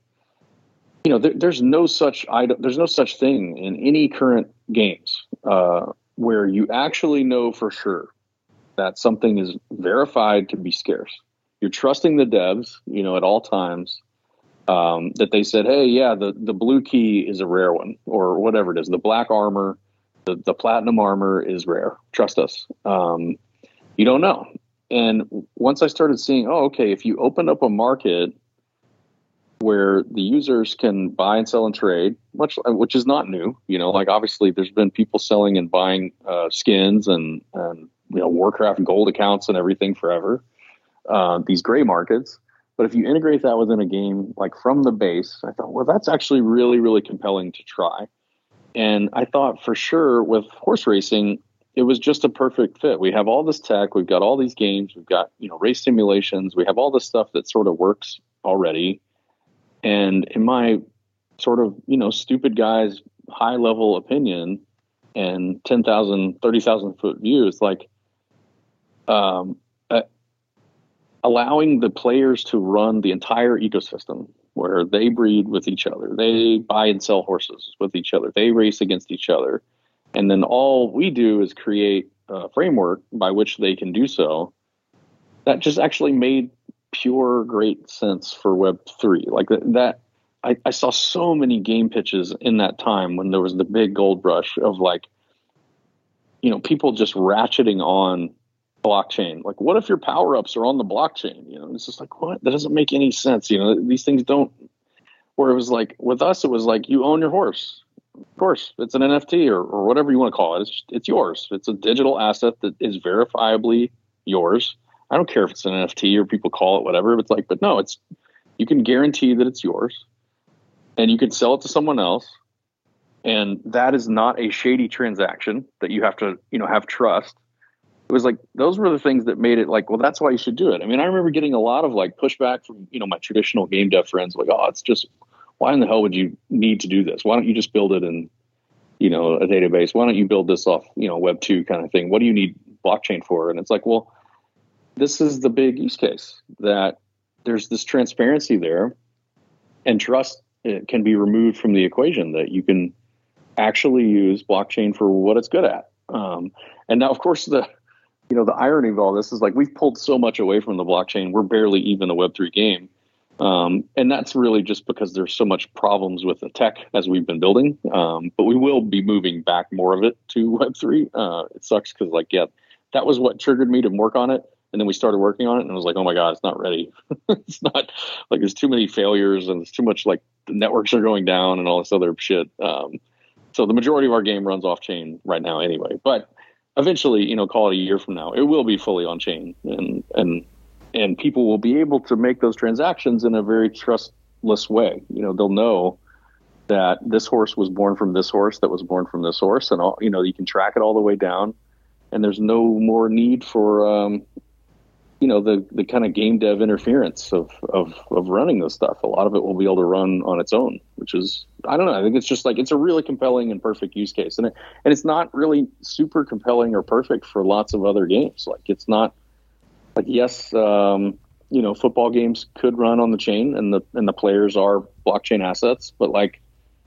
Speaker 2: there's no such thing in any current games where you actually know for sure that something is verified to be scarce. You're trusting the devs, at all times, that they said, hey, yeah, the blue key is a rare one, or whatever it is. The black armor, the platinum armor is rare. Trust us. You don't know. And once I started seeing, okay, if you open up a market where the users can buy and sell and trade, which is not new, like obviously there's been people selling and buying skins and Warcraft gold accounts and everything forever, these gray markets. But if you integrate that within a game, like from the base, I thought, well, that's actually really, really compelling to try. And I thought for sure with horse racing, it was just a perfect fit. We have all this tech, we've got all these games, we've got, race simulations, we have all this stuff that sort of works already. And in my sort of, stupid guy's high level opinion and 10,000, 30,000 foot view, it's like allowing the players to run the entire ecosystem where they breed with each other. They buy and sell horses with each other. They race against each other. And then all we do is create a framework by which they can do so. That just actually made pure great sense for Web3. Like that I saw so many game pitches in that time when there was the big gold rush of like, people just ratcheting on blockchain. Like, what if your power-ups are on the blockchain? It's just like, what? That doesn't make any sense. These things don't, where it was like, with us, it was like, you own your horse. Of course, it's an NFT or whatever you want to call it. It's yours. It's a digital asset that is verifiably yours. I don't care if it's an NFT or people call it whatever. It's like, but no, you can guarantee that it's yours, and you can sell it to someone else, and that is not a shady transaction that you have to, have trust. It was like those were the things that made it like, well, that's why you should do it. I mean, I remember getting a lot of like pushback from my traditional game dev friends, like, oh, it's just, why in the hell would you need to do this? Why don't you just build it in a database? Why don't you build this off Web 2 kind of thing? What do you need blockchain for? And it's like, well, this is the big use case, that there's this transparency there, and trust can be removed from the equation, that you can actually use blockchain for what it's good at. And now, of course, the irony of all this is like we've pulled so much away from the blockchain. We're barely even a Web3 game. And that's really just because there's so much problems with the tech as we've been building. But we will be moving back more of it to Web3. It sucks because that was what triggered me to work on it. And then we started working on it, and I was like, oh my God, it's not ready. It's not like, there's too many failures, and there's too much, like, the networks are going down and all this other shit. So the majority of our game runs off chain right now anyway, but eventually, call it a year from now, it will be fully on chain, and people will be able to make those transactions in a very trustless way. They'll know that this horse was born from this horse that was born from this horse, and all, you can track it all the way down, and there's no more need for, the kind of game dev interference of running this stuff. A lot of it will be able to run on its own, which is, I don't know. I think it's just like, it's a really compelling and perfect use case. And it's not really super compelling or perfect for lots of other games. Like, it's not, like, yes, football games could run on the chain, and the players are blockchain assets, but like,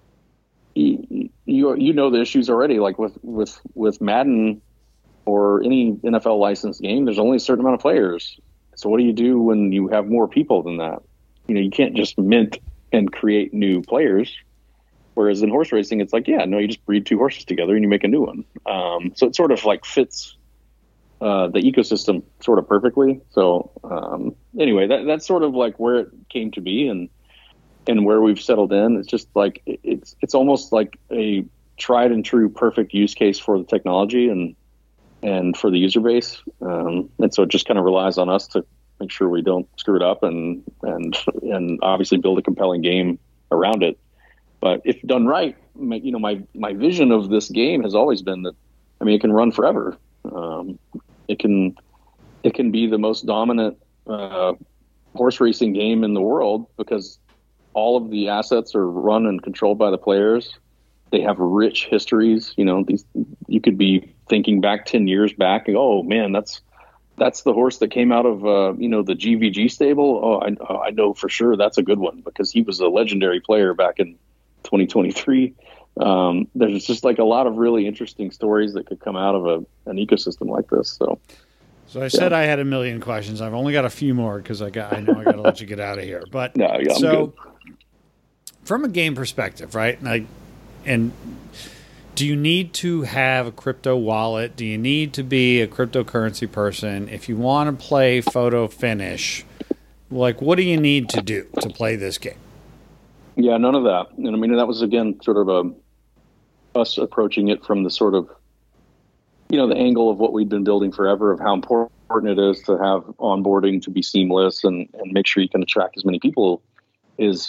Speaker 2: you know the issues already. Like with Madden or any NFL licensed game, there's only a certain amount of players. So what do you do when you have more people than that? You can't just mint and create new players. Whereas in horse racing, it's like, yeah, no, you just breed two horses together and you make a new one. So it sort of like fits the ecosystem sort of perfectly. So anyway, that's sort of like where it came to be and where we've settled in. It's just like it's almost like a tried and true perfect use case for the technology and for the user base. And so it just kind of relies on us to make sure we don't screw it up and obviously build a compelling game around it. But if done right, my vision of this game has always been that, I mean, it can run forever. It can be the most dominant horse racing game in the world because all of the assets are run and controlled by the players. They have rich histories. You could be thinking back 10 years back. And, oh man, that's the horse that came out of the GVG stable. Oh, I know for sure that's a good one because he was a legendary player back in 2023. There's just like a lot of really interesting stories that could come out of an ecosystem like this.
Speaker 1: So I said I had a million questions. I've only got a few more because I know I got to let you get out of here. But
Speaker 2: no, yeah, I'm good.
Speaker 1: From a game perspective, right? And do you need to have a crypto wallet? Do you need to be a cryptocurrency person? If you want to play photo finish, like what do you need to do to play this game?
Speaker 2: Yeah, none of that. And I mean, that was, again, sort of us approaching it from the sort of, the angle of what we'd been building forever of how important it is to have onboarding to be seamless and make sure you can attract as many people is,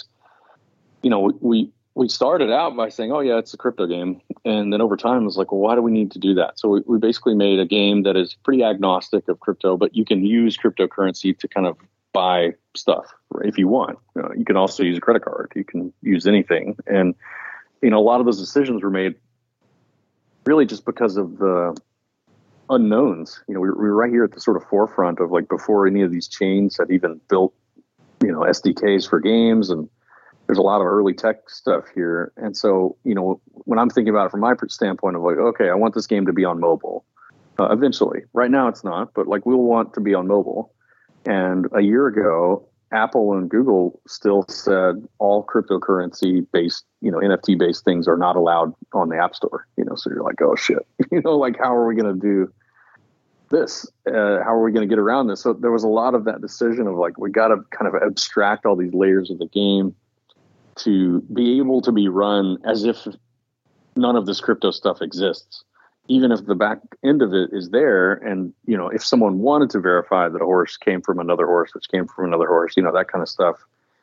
Speaker 2: we started out by saying, oh yeah, it's a crypto game. And then over time it was like, well, why do we need to do that? So we basically made a game that is pretty agnostic of crypto, but you can use cryptocurrency to kind of buy stuff if you want. You can also use a credit card. You can use anything. And, a lot of those decisions were made really just because of the unknowns. We were right here at the sort of forefront of like before any of these chains had even built, SDKs for games, and there's a lot of early tech stuff here. And so, when I'm thinking about it from my standpoint of like, okay, I want this game to be on mobile eventually. Right now it's not, but like we'll want to be on mobile. And a year ago, Apple and Google still said all cryptocurrency based, NFT based things are not allowed on the App Store. So you're like, oh shit, like how are we going to do this? How are we going to get around this? So there was a lot of that decision of like, we got to kind of abstract all these layers of the game to be able to be run as if none of this crypto stuff exists. Even if the back end of it is there, and if someone wanted to verify that a horse came from another horse, which came from another horse, that kind of stuff,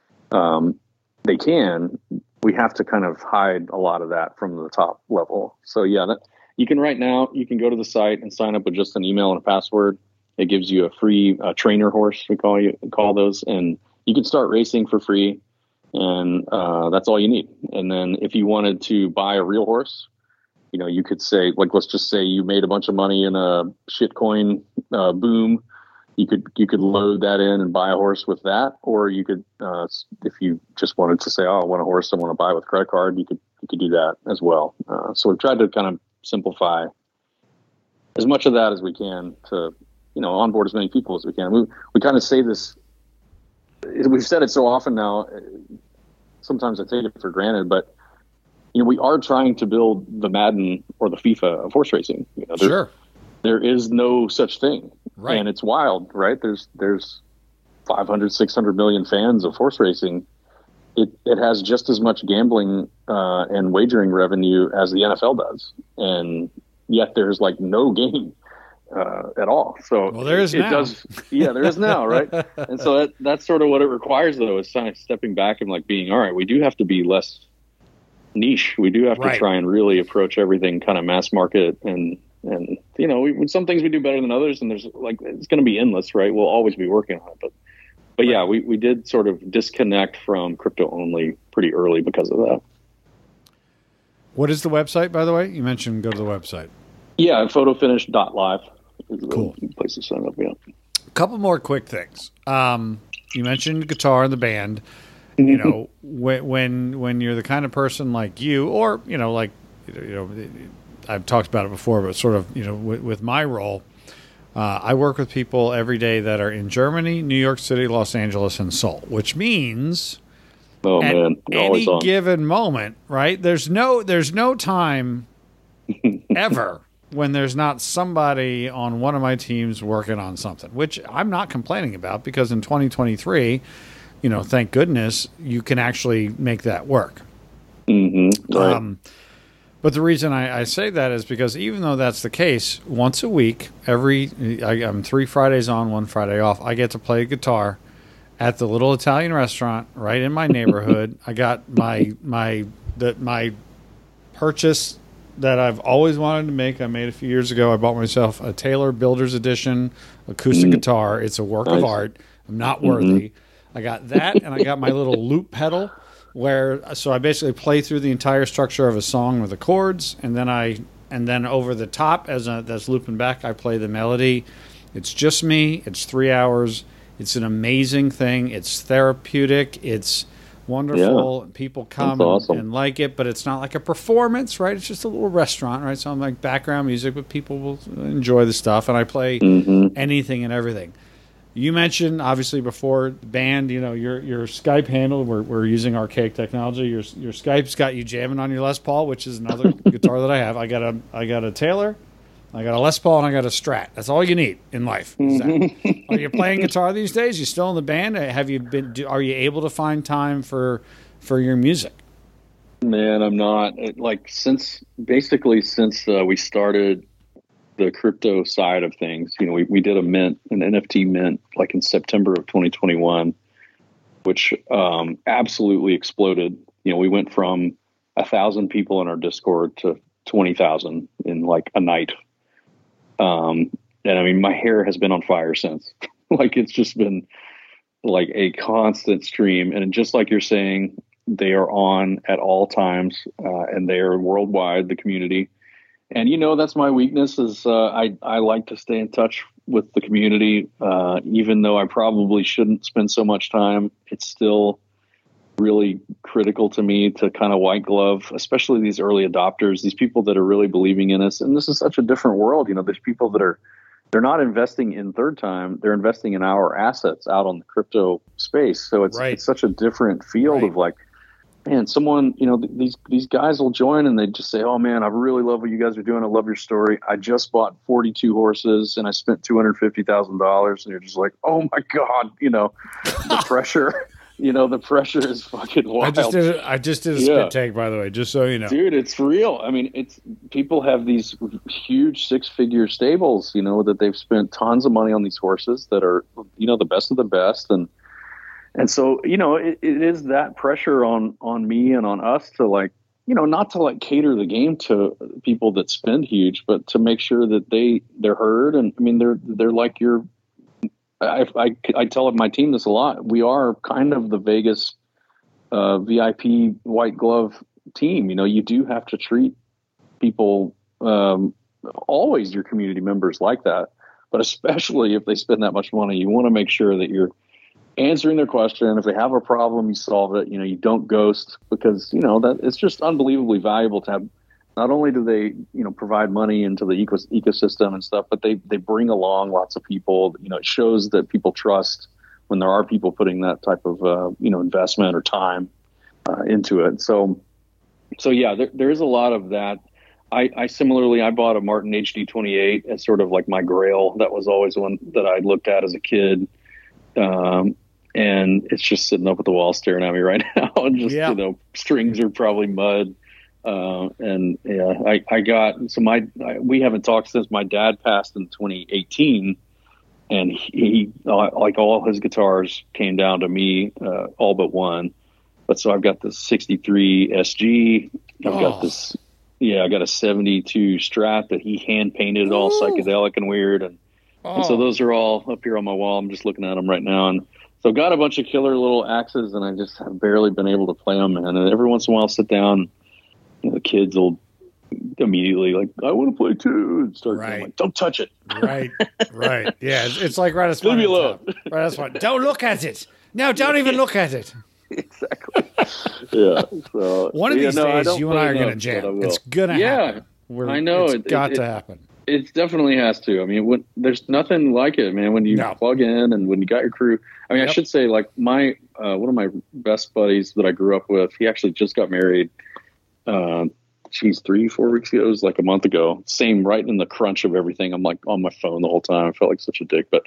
Speaker 2: they can. We have to kind of hide a lot of that from the top level. So yeah, you can right now. You can go to the site and sign up with just an email and a password. It gives you a free trainer horse. We call those, and you can start racing for free, and that's all you need. And then if you wanted to buy a real horse, you could say, like, let's just say you made a bunch of money in a shitcoin boom. You could load that in and buy a horse with that, or you could, if you just wanted to say, oh, I want a horse I want to buy with a credit card, you could do that as well. So we've tried to kind of simplify as much of that as we can to, onboard as many people as we can. We kind of say this. We've said it so often now. Sometimes I take it for granted, but we are trying to build the Madden or the FIFA of horse racing.
Speaker 1: Sure.
Speaker 2: There is no such thing.
Speaker 1: Right.
Speaker 2: And it's wild, right? There's 500, 600 million fans of horse racing. It has just as much gambling and wagering revenue as the NFL does. And yet there's like no game at all. So
Speaker 1: there is now.
Speaker 2: There is now, right? And so that's sort of what it requires, though, is kind of stepping back and like being, all right, we do have to be less niche. We do have to try and really approach everything kind of mass market, and some things we do better than others, and there's like, it's going to be endless, right? We'll always be working on it, but yeah, we did sort of disconnect from crypto only pretty early because of that.
Speaker 1: What is the website, by the way? You mentioned go to the website.
Speaker 2: Yeah, photofinish.live is
Speaker 1: cool
Speaker 2: the place to sign up. Yeah.
Speaker 1: couple more quick things. You mentioned guitar in the band. You know, when you're the kind of person like you, or I've talked about it before, but sort of with my role, I work with people every day that are in Germany, New York City, Los Angeles, and Seoul, which means at any given moment, right? There's no time ever when there's not somebody on one of my teams working on something, which I'm not complaining about, because in 2023, thank goodness you can actually make that work.
Speaker 2: Mm-hmm. Right.
Speaker 1: But the reason I say that is because even though that's the case, once a week, I'm 3 Fridays on, 1 Friday off, I get to play guitar at the little Italian restaurant right in my neighborhood. I got my purchase that I've always wanted to make. I made a few years ago. I bought myself a Taylor Builder's Edition acoustic guitar. It's a work of art. I'm not worthy. I got that, and I got my little loop pedal, so I basically play through the entire structure of a song with the chords, and then over the top that's looping back, I play the melody. It's just me. It's 3 hours. It's an amazing thing. It's therapeutic. It's wonderful. Yeah, people come and like it, but it's not like a performance, right? It's just a little restaurant, right? So I'm like background music, but people will enjoy the stuff, and I play anything and everything. You mentioned, obviously, before the band, your Skype handle. We're using archaic technology. Your Skype's got you jamming on your Les Paul, which is another guitar that I have. I got a Taylor, I got a Les Paul, and I got a Strat. That's all you need in life. Are you playing guitar these days? You still in the band? Are you able to find time for your music?
Speaker 2: Man, I'm not. Since we started the crypto side of things, we did an NFT mint like in September of 2021, which absolutely exploded. We went from 1,000 people in our Discord to 20,000 in like a night. And I mean, my hair has been on fire since. It's just been like a constant stream. And just like you're saying, they are on at all times, and they are worldwide, the community. And, that's my weakness is I like to stay in touch with the community, even though I probably shouldn't spend so much time. It's still really critical to me to kind of white glove, especially these early adopters, these people that are really believing in us. And this is such a different world. There's people that they're not investing in Third Time. They're investing in our assets out on the crypto space. So it's such a different field of like, man, someone, these guys will join and they just say, oh man, I really love what you guys are doing. I love your story. I just bought 42 horses and I spent $250,000. And you're just like, oh my God, the pressure, the pressure is fucking wild.
Speaker 1: I just did a spit take, by the way, just so you know.
Speaker 2: Dude, it's real. I mean, people have these huge 6-figure stables, that they've spent tons of money on these horses that are, the best of the best. And so, it is that pressure on me and on us to not to cater the game to people that spend huge, but to make sure that they're heard. And I mean, they're like I tell my team this a lot. We are kind of the Vegas VIP white glove team. You do have to treat people, always your community members like that, but especially if they spend that much money, you want to make sure that you're answering their question. If they have a problem, you solve it. You don't ghost, because that it's just unbelievably valuable to have. Not only do they provide money into the ecosystem and stuff, but they bring along lots of people. It shows that people trust when there are people putting that type of investment or time into it. So yeah, there is a lot of that. I similarly bought a Martin HD28 as sort of like my grail. That was always one that I looked at as a kid. And it's just sitting up at the wall staring at me right now. And just, strings are probably mud. And yeah, we haven't talked since my dad passed in 2018, and he like all his guitars came down to me, all but one. But so I've got this 63 SG. I've got this, I got a 72 Strat that he hand painted all psychedelic and weird. And so those are all up here on my wall. I'm just looking at them right now. And so I've got a bunch of killer little axes, and I just have barely been able to play them. And every once in a while I'll sit down, the kids will immediately like, I want to play too, and start
Speaker 1: Right.
Speaker 2: like, don't touch it.
Speaker 1: Right. Yeah. It's like right as
Speaker 2: Leave me alone.
Speaker 1: Right as one. Don't look at it. No, don't even look at it.
Speaker 2: Exactly. Yeah. So
Speaker 1: One of these days, you and I are going to
Speaker 2: play enough, but I
Speaker 1: jam.
Speaker 2: will.
Speaker 1: It's going to happen.
Speaker 2: I know.
Speaker 1: It's got to happen.
Speaker 2: It definitely has to. I mean, there's nothing like it, man. When you plug in and when you got your crew. I mean, I should say, like my one of my best buddies that I grew up with, he actually just got married. 3-4 weeks ago. It was like a month ago. Same, right in the crunch of everything. I'm like on my phone the whole time. I felt like such a dick. But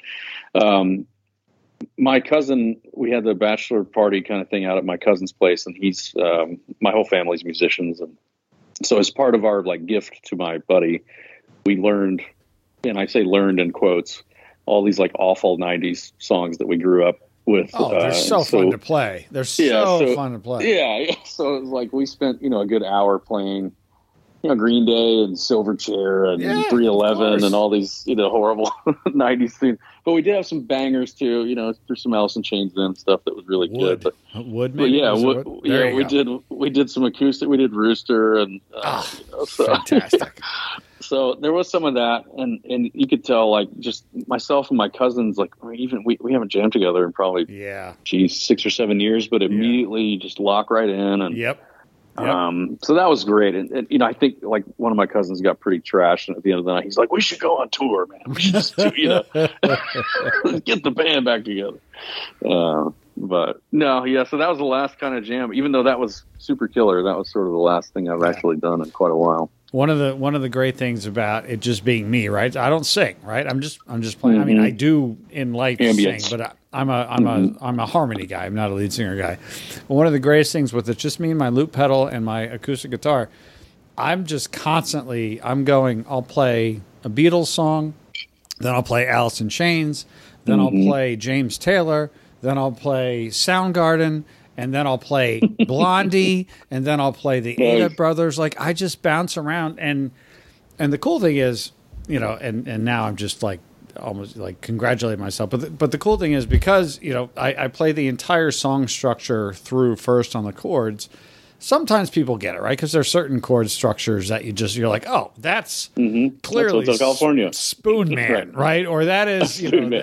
Speaker 2: my cousin, we had the bachelor party kind of thing out at my cousin's place, and he's my whole family's musicians, and so as part of our like gift to my buddy, we learned, and I say learned in quotes, all these like awful 90s songs that we grew up with.
Speaker 1: Oh, they're so fun to play. They're so fun to play.
Speaker 2: Yeah. So it was like we spent, a good hour playing, Green Day and Silverchair and 311 and all these, horrible 90s things. But we did have some bangers too, threw some Alice in Chains and stuff that was really good. But
Speaker 1: maybe?
Speaker 2: We did some acoustic. We did Rooster and
Speaker 1: fantastic.
Speaker 2: So there was some of that, and you could tell, like, just myself and my cousins, like, we haven't jammed together in probably 6 or 7 years, but immediately you just lock right in, and so that was great. And I think like one of my cousins got pretty trashed, and at the end of the night, he's like, "We should go on tour, man. We should just do, get the band back together." But no, so that was the last kind of jam. Even though that was super killer, that was sort of the last thing I've actually done in quite a while.
Speaker 1: One of the great things about it just being me, right? I don't sing, right? I'm just playing. I mean, I do in life sing, but I'm a harmony guy. I'm not a lead singer guy. But one of the greatest things with it, just me and my loop pedal and my acoustic guitar, I'm just constantly. I'll play a Beatles song, then I'll play Alice in Chains, then I'll play James Taylor, then I'll play Soundgarden. And then I'll play Blondie, and then I'll play the Avett Brothers. Like, I just bounce around, and the cool thing is, and now I'm just like almost like congratulating myself. But the cool thing is, because I play the entire song structure through first on the chords. Sometimes people get it right because there's certain chord structures that you're like, oh, that's clearly
Speaker 2: that's California
Speaker 1: Spoon Man, right? Or that is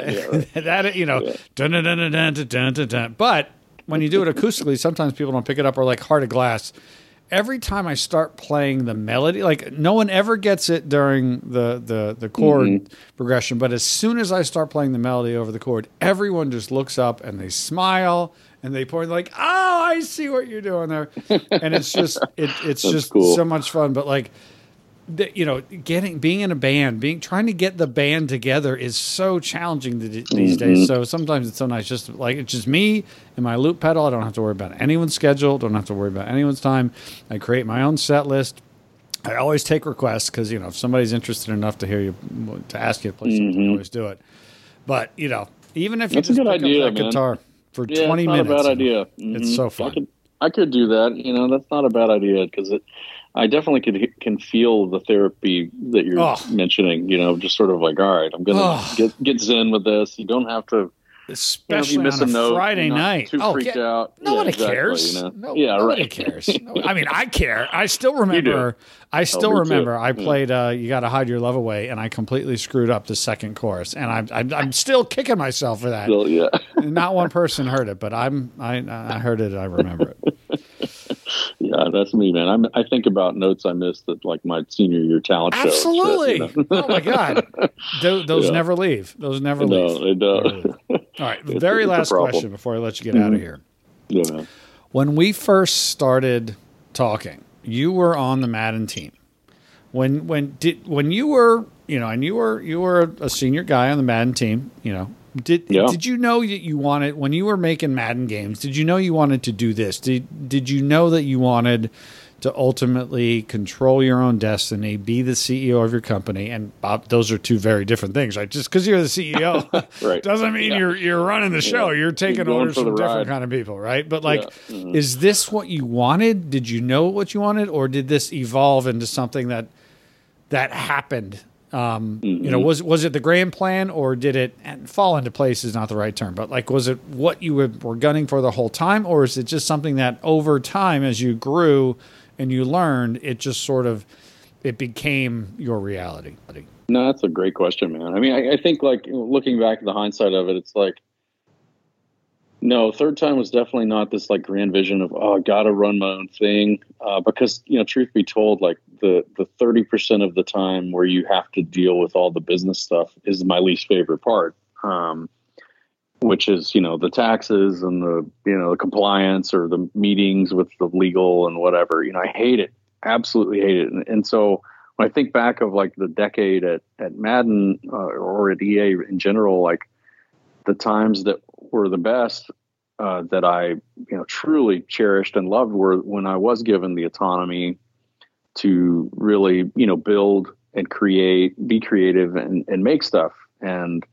Speaker 1: dun dun dun dun dun dun dun dun. But when you do it acoustically, sometimes people don't pick it up, or like Heart of Glass. Every time I start playing the melody, like no one ever gets it during the chord progression, but as soon as I start playing the melody over the chord, everyone just looks up and they smile and they point like, "Oh, I see what you're doing there," and it's just it's just cool. So much fun. But like, being in a band, trying to get the band together is so challenging these days. So sometimes it's so nice just like it's just me and my loop pedal. I don't have to worry about anyone's schedule. Don't have to worry about anyone's time. I create my own set list. I always take requests because if somebody's interested enough to hear you to ask you to play something, I always do it. But even if you just pick up that guitar for 20 minutes,
Speaker 2: not a bad idea.
Speaker 1: It's so fun.
Speaker 2: I could do that. That's not a bad idea because I definitely can feel the therapy that you're mentioning, just sort of like, all right, I'm going to get zen with this. You don't have to,
Speaker 1: especially
Speaker 2: you miss
Speaker 1: on a
Speaker 2: note,
Speaker 1: Friday night.
Speaker 2: Too freaked out.
Speaker 1: Nobody cares. Nobody cares. I mean, I care. I still remember. I played "You Gotta Hide Your Love Away," and I completely screwed up the second chorus, and I'm still kicking myself for that.
Speaker 2: Still,
Speaker 1: Not one person heard it, but I heard it. I remember it.
Speaker 2: Yeah, that's me, man. I think about notes I missed at like my senior year talent show.
Speaker 1: Absolutely. Oh my God, those never leave. Those never leave.
Speaker 2: No, they don't.
Speaker 1: All right, the very last question before I let you get out of here.
Speaker 2: Yeah, man.
Speaker 1: When we first started talking, you were on the Madden team. When you were and you were a senior guy on the Madden team, Did you know that you wanted, when you were making Madden games, did you know you wanted to do this? Did you know that you wanted to ultimately control your own destiny, be the CEO of your company? And Bob, those are two very different things, right? Just because you're the CEO doesn't mean you're running the show. You're taking orders from different kind of people, right? But is this what you wanted? Did you know what you wanted? Or did this evolve into something that happened? Was it the grand plan, or did it fall into place is not the right term, but like, was it what you were gunning for the whole time, or is it just something that over time, as you grew and you learned, it just sort of it became your reality?
Speaker 2: No, that's a great question, man. I mean, I think like looking back at the hindsight of it, it's like, no, Third Time was definitely not this like grand vision of, oh, I got to run my own thing. Because, truth be told, like the 30% of the time where you have to deal with all the business stuff is my least favorite part. Which is, the taxes and the compliance or the meetings with the legal and whatever. I hate it. Absolutely hate it. And so when I think back of like the decade at Madden or at EA in general, like the times that were the best that I, truly cherished and loved were when I was given the autonomy to really, build and create, be creative and make stuff. And,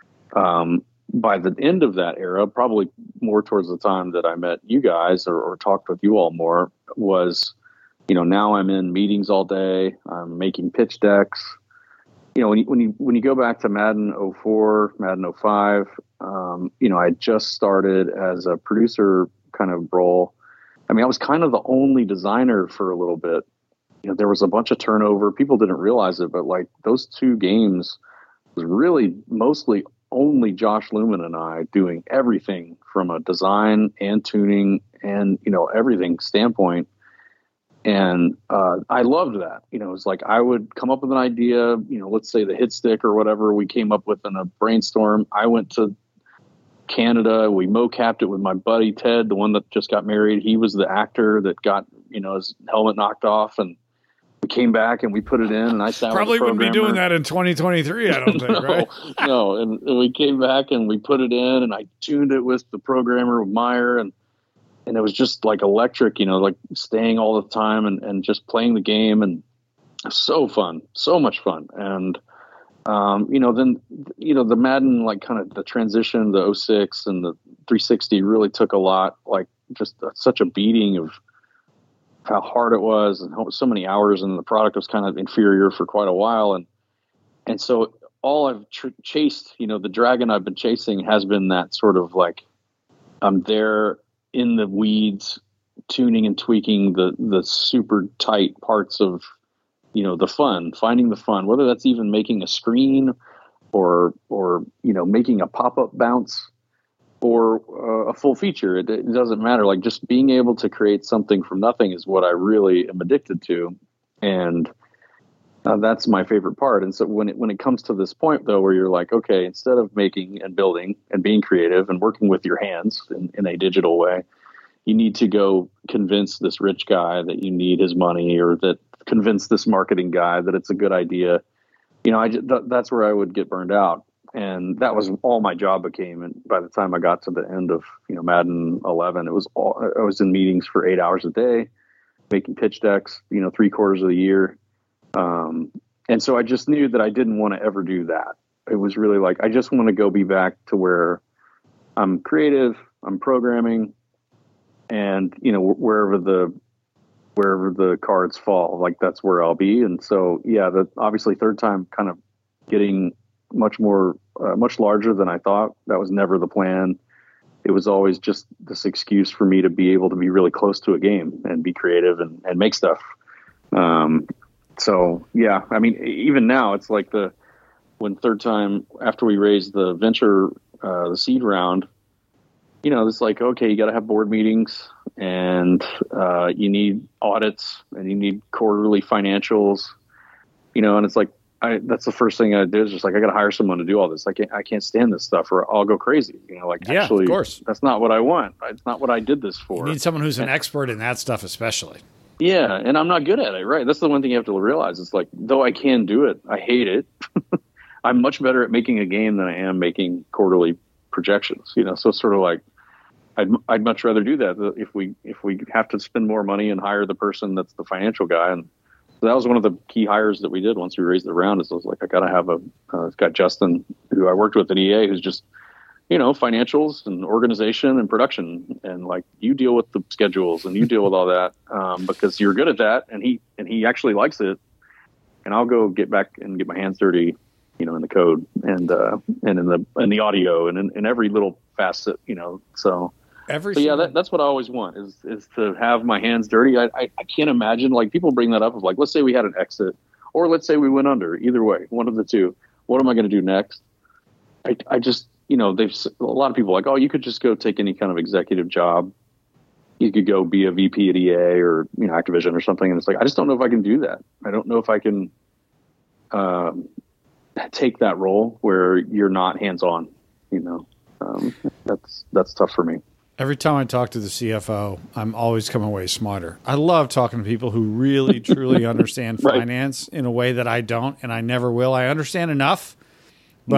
Speaker 2: by the end of that era, probably more towards the time that I met you guys or talked with you all more, was, now I'm in meetings all day. I'm making pitch decks. When you go back to Madden 04, Madden 05, I just started as a producer kind of role. I mean, I was kind of the only designer for a little bit. There was a bunch of turnover. People didn't realize it, but like those two games was really mostly only Josh Lumen and I doing everything from a design and tuning and, everything standpoint. And I loved that. It was like I would come up with an idea, let's say the hit stick or whatever we came up with in a brainstorm. I went to Canada. We mocapped it with my buddy Ted, the one that just got married. He was the actor that got, his helmet knocked off, and we came back and we put it in, and I sat
Speaker 1: probably
Speaker 2: with the
Speaker 1: wouldn't be doing that in 2023. I don't think,
Speaker 2: no,
Speaker 1: right?
Speaker 2: No. And we came back and we put it in, and I tuned it with the programmer with Meyer, and it was just like electric, like staying all the time and just playing the game, and so fun, so much fun. And, then, the Madden, like kind of the transition, the 06 and the 360 really took a lot, like just such a beating of how hard it was and so many hours, and the product was kind of inferior for quite a while. And so all I've chased, the dragon I've been chasing has been that sort of like, I'm there in the weeds, tuning and tweaking the super tight parts of, the fun, finding the fun, whether that's even making a screen or, making a pop-up bounce or a full feature. It doesn't matter. Like just being able to create something from nothing is what I really am addicted to. And that's my favorite part. And so when it comes to this point though, where you're like, okay, instead of making and building and being creative and working with your hands in a digital way, you need to go convince this rich guy that you need his money, or that convince this marketing guy that it's a good idea. That's where I would get burned out. And that was all my job became. And by the time I got to the end of, Madden 11, I was in meetings for 8 hours a day, making pitch decks, 3/4 of the year. And so I just knew that I didn't want to ever do that. It was really like, I just want to go be back to where I'm creative, I'm programming, and, wherever the cards fall, like that's where I'll be. And so, yeah, obviously Third Time kind of getting much larger than I thought. That was never the plan. It was always just this excuse for me to be able to be really close to a game and be creative and make stuff. So yeah, I mean, even now it's like when Third Time, after we raised the venture, the seed round, it's like, okay, you got to have board meetings, and you need audits, and you need quarterly financials, and it's like, that's the first thing I do is just like, I got to hire someone to do all this. I can't stand this stuff, or I'll go crazy. Actually,
Speaker 1: of course,
Speaker 2: that's not what I want. It's not what I did this for.
Speaker 1: You need someone who's an expert in that stuff, especially.
Speaker 2: Yeah. And I'm not good at it. Right. That's the one thing you have to realize. It's like, though I can do it, I hate it. I'm much better at making a game than I am making quarterly projections, so it's sort of like, I'd much rather do that if we have to spend more money and hire the person that's the financial guy. And so that was one of the key hires that we did once we raised the round. Is I was like, I got to have it's got Justin, who I worked with at EA, who's just, financials and organization and production, and like, you deal with the schedules and you deal with all that, because you're good at that. And he actually likes it. And I'll go get back and get my hands dirty, in the code and in the audio and in every little facet, so But yeah, that's what I always want is to have my hands dirty. I can't imagine, like, people bring that up of, like, let's say we had an exit, or let's say we went under. Either way, one of the two. What am I going to do next? I just, a lot of people are like, oh, you could just go take any kind of executive job. You could go be a VP at EA or Activision or something, and it's like, I just don't know if I can do that. I don't know if I can take that role where you're not hands on. That's tough for me.
Speaker 1: Every time I talk to the CFO, I'm always coming away smarter. I love talking to people who really, truly understand finance in a way that I don't, and I never will. I understand enough, but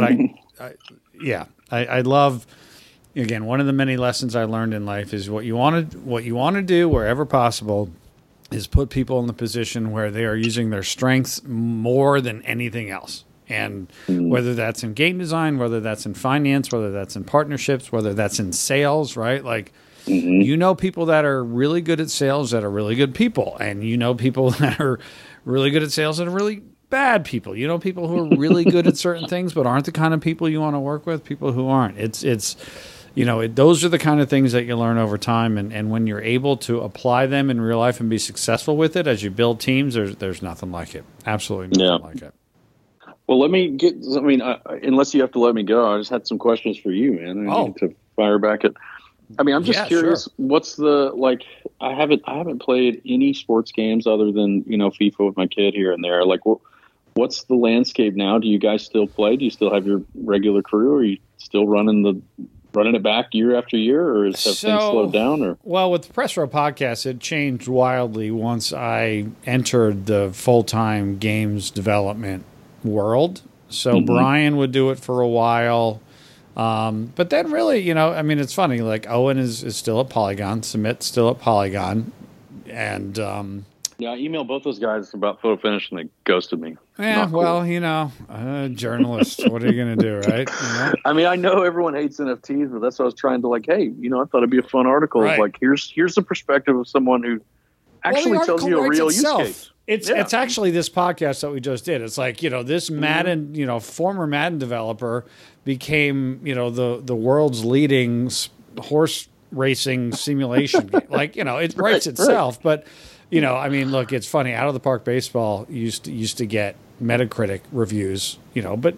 Speaker 1: I love. Again, one of the many lessons I learned in life is what you want to do wherever possible is put people in the position where they are using their strengths more than anything else. And whether that's in game design, whether that's in finance, whether that's in partnerships, whether that's in sales, right? Like, people that are really good at sales that are really good people. And people that are really good at sales that are really bad people. People who are really good at certain things but aren't the kind of people you want to work with, people who aren't. Those are the kind of things that you learn over time. And when you're able to apply them in real life and be successful with it as you build teams, there's nothing like it. Absolutely nothing like it.
Speaker 2: Well, unless you have to let me go, I just had some questions for you, man. I need to fire back at. I'm just curious. Sure. What's I haven't played any sports games other than, FIFA with my kid here and there. Like, what's the landscape now? Do you guys still play? Do you still have your regular crew? Or are you still running it back year after year, or have things slowed down? Or
Speaker 1: well, with the Press Row podcast, it changed wildly once I entered the full-time games development world. So Brian would do it for a while. But then really, it's funny, like Owen is still at Polygon, Sumit's still at Polygon. And
Speaker 2: I emailed both those guys about Photo Finish and they ghosted me.
Speaker 1: Yeah, well, journalist, what are you going to do, right?
Speaker 2: I know everyone hates NFTs, but that's what I was trying to I thought it'd be a fun article. Right. Like, here's the perspective of someone who actually tells you a real use case.
Speaker 1: It's actually this podcast that we just did. It's like, this Madden, former Madden developer became, the world's leading horse racing simulation game. Like, it writes itself. But, look, it's funny. Out of the Park Baseball used to get Metacritic reviews, but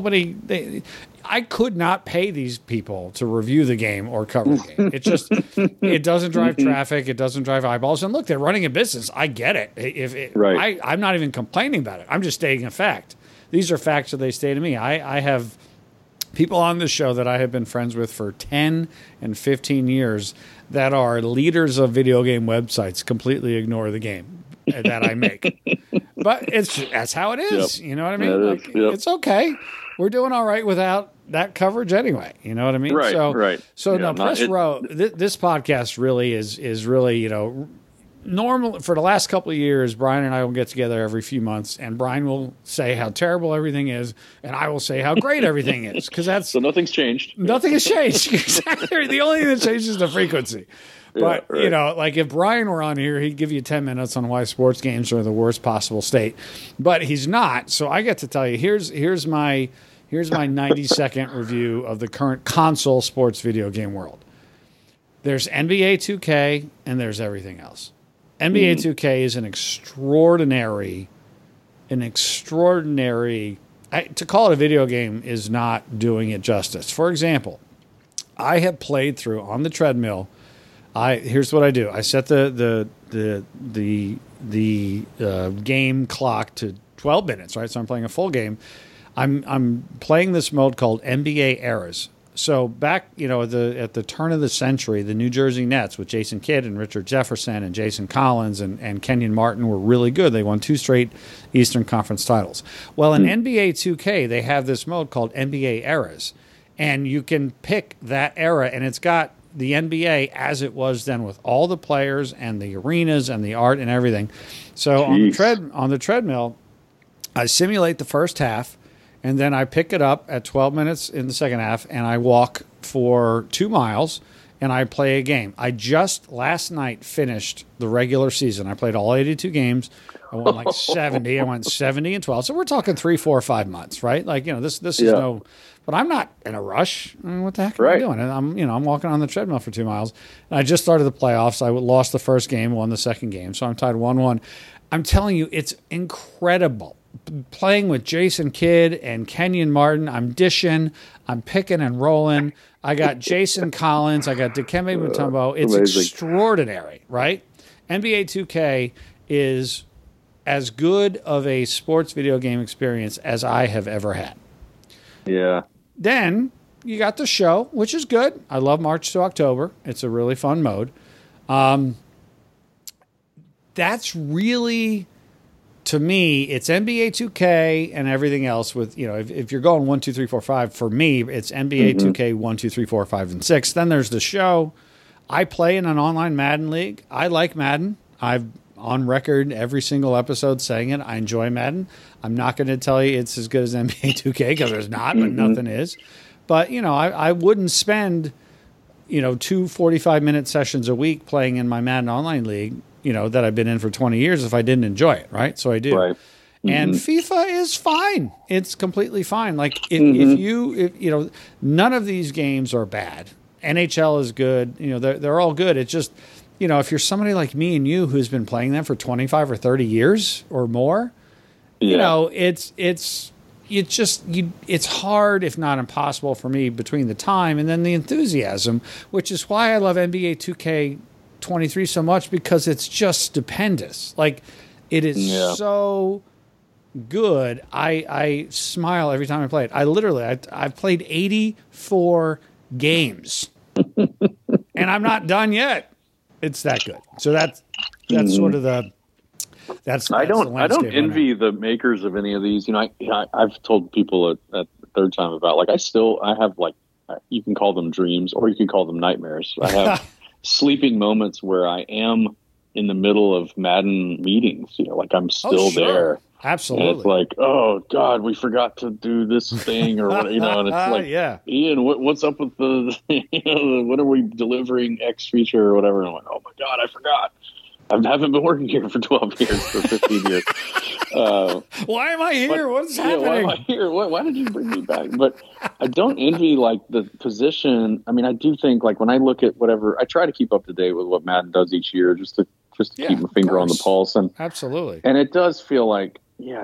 Speaker 1: I could not pay these people to review the game or cover the game. It doesn't drive traffic. It doesn't drive eyeballs. And look, they're running a business. I get it. I'm not even complaining about it. I'm just stating a fact. These are facts that they stay to me. I have people on this show that I have been friends with for 10 and 15 years that are leaders of video game websites completely ignore the game that I make. But that's how it is. Yep. You know what I mean? It's okay. We're doing all right without that coverage anyway. You know what I mean?
Speaker 2: Right.
Speaker 1: So Press Row, this podcast really is really, normal. For the last couple of years, Brian and I will get together every few months, and Brian will say how terrible everything is, and I will say how great everything is.
Speaker 2: So nothing's changed.
Speaker 1: Nothing has changed. Exactly. The only thing that changes is the frequency. But, if Brian were on here, he'd give you 10 minutes on why sports games are in the worst possible state. But he's not. So I get to tell you, here's my 90-second review of the current console sports video game world. There's NBA 2K, and there's everything else. NBA 2K is an extraordinary, to call it a video game is not doing it justice. For example, I have played through on the treadmill. Here's what I do. I set the game clock to 12 minutes, right? So I'm playing a full game. I'm playing this mode called NBA Eras. So back, at the turn of the century, the New Jersey Nets with Jason Kidd and Richard Jefferson and Jason Collins and Kenyon Martin were really good. They won 2 straight Eastern Conference titles. Well, in NBA 2K, they have this mode called NBA Eras. And you can pick that era, and it's got the NBA as it was then with all the players and the arenas and the art and everything. So on the treadmill, I simulate the first half, and then I pick it up at 12 minutes in the second half, and I walk for 2 miles, and I play a game. I just last night finished the regular season. I played all 82 games. I won like 70. I went 70 and 12. So we're talking 3, 4, 5 months, right? Like, this is no, but I'm not in a rush. I mean, what the heck am I doing? And I'm walking on the treadmill for 2 miles. And I just started the playoffs. I lost the first game, won the second game. So I'm tied 1-1. I'm telling you, it's incredible. Playing with Jason Kidd and Kenyon Martin, I'm dishing, I'm picking and rolling. I got Jason Collins, I got Dikembe Mutombo. It's amazing. Extraordinary, right? NBA 2K is as good of a sports video game experience as I have ever had.
Speaker 2: Yeah. Then
Speaker 1: you got the show, which is good. I love March to October. It's a really fun mode. That's really, to me, it's NBA 2K and everything else with, if you're going 1, 2, 3, 4, 5, for me, it's NBA 2K 1, 2, 3, 4, 5, and 6. Then there's the show. I play in an online Madden league. I like Madden. I've on record every single episode saying it. I enjoy Madden. I'm not going to tell you it's as good as NBA 2K because there's not, but nothing is. But, I wouldn't spend, 2 45-minute sessions a week playing in my Madden online league, that I've been in for 20 years if I didn't enjoy it, right? So I do. Right. And FIFA is fine. It's completely fine. Like, if none of these games are bad. NHL is good. They're all good. It's just, if you're somebody like me and you who's been playing them for 25 or 30 years or more, it's hard, if not impossible, for me between the time and then the enthusiasm, which is why I love NBA 2K23 so much, because it's just stupendous. Like, it is so good. I smile every time I play it. I've played 84 games and I'm not done yet. It's that good. So that's sort of that's
Speaker 2: I don't envy the makers of any of these. I've told people at the third time about, like, I have, like, you can call them dreams or you can call them nightmares. I have sleeping moments where I am in the middle of Madden meetings, like I'm still there.
Speaker 1: Absolutely.
Speaker 2: And it's like, oh God, we forgot to do this thing or what, and it's like, Ian, what's up with the, when are we delivering X feature or whatever? And I'm like, oh my God, I forgot. I haven't been working here for 12 years, for 15 years.
Speaker 1: Why am I here? What's happening?
Speaker 2: Why am I here? Why did you bring me back? But I don't envy, like, the position. I mean, I do think, like, when I look at whatever, I try to keep up to date with what Madden does each year, just to keep my finger on the pulse. And
Speaker 1: absolutely.
Speaker 2: And it does feel like,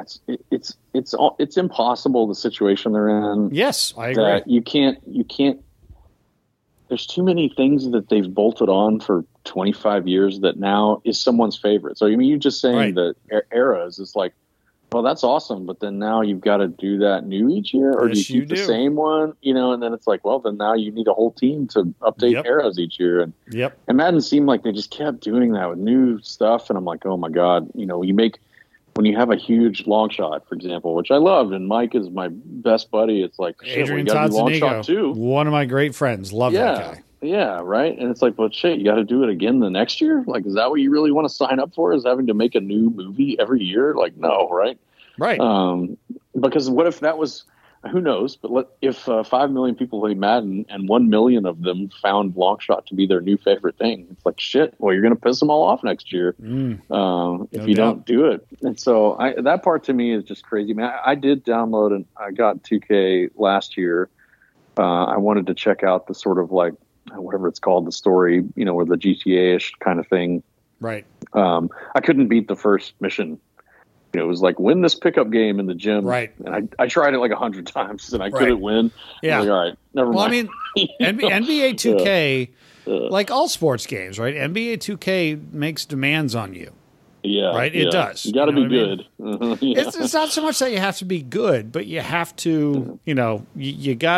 Speaker 2: it's impossible, the situation they're in.
Speaker 1: Yes, I agree.
Speaker 2: That you can't. There's too many things that they've bolted on for 25 years that now is someone's favorite. So, I mean, you just saying that eras is like, well, that's awesome, but then now you've got to do that new each year, or do you keep the same one? And then it's like, well, then now you need a whole team to update eras each year. And and Madden seemed like they just kept doing that with new stuff, and I'm like, oh my God, when you have a huge long shot, for example, which I loved, and Mike is my best buddy, it's like,
Speaker 1: Adrian Tazanigo, one of my great friends. Love that guy.
Speaker 2: Yeah, right. And it's like, well, shit, you got to do it again the next year? Like, is that what you really want to sign up for, is having to make a new movie every year? Like, no, right?
Speaker 1: Right.
Speaker 2: Because what if that was, who knows, but if 5 million people play Madden and 1 million of them found Longshot to be their new favorite thing, it's like, shit, well, you're going to piss them all off next year if you don't do it. And so that part to me is just crazy. Man, I did download and I got 2K last year. I wanted to check out the sort of, like, whatever it's called, the story, or the GTA-ish kind of thing.
Speaker 1: Right.
Speaker 2: I couldn't beat the first mission. It was like, win this pickup game in the gym.
Speaker 1: Right.
Speaker 2: And I tried it like 100 times and I couldn't win.
Speaker 1: Yeah.
Speaker 2: I was like, all right, never mind.
Speaker 1: I mean, NBA 2K, like all sports games, right? NBA 2K makes demands on you.
Speaker 2: Yeah.
Speaker 1: Right? It does.
Speaker 2: You got to be good.
Speaker 1: It's not so much that you have to be good, but you have to, you got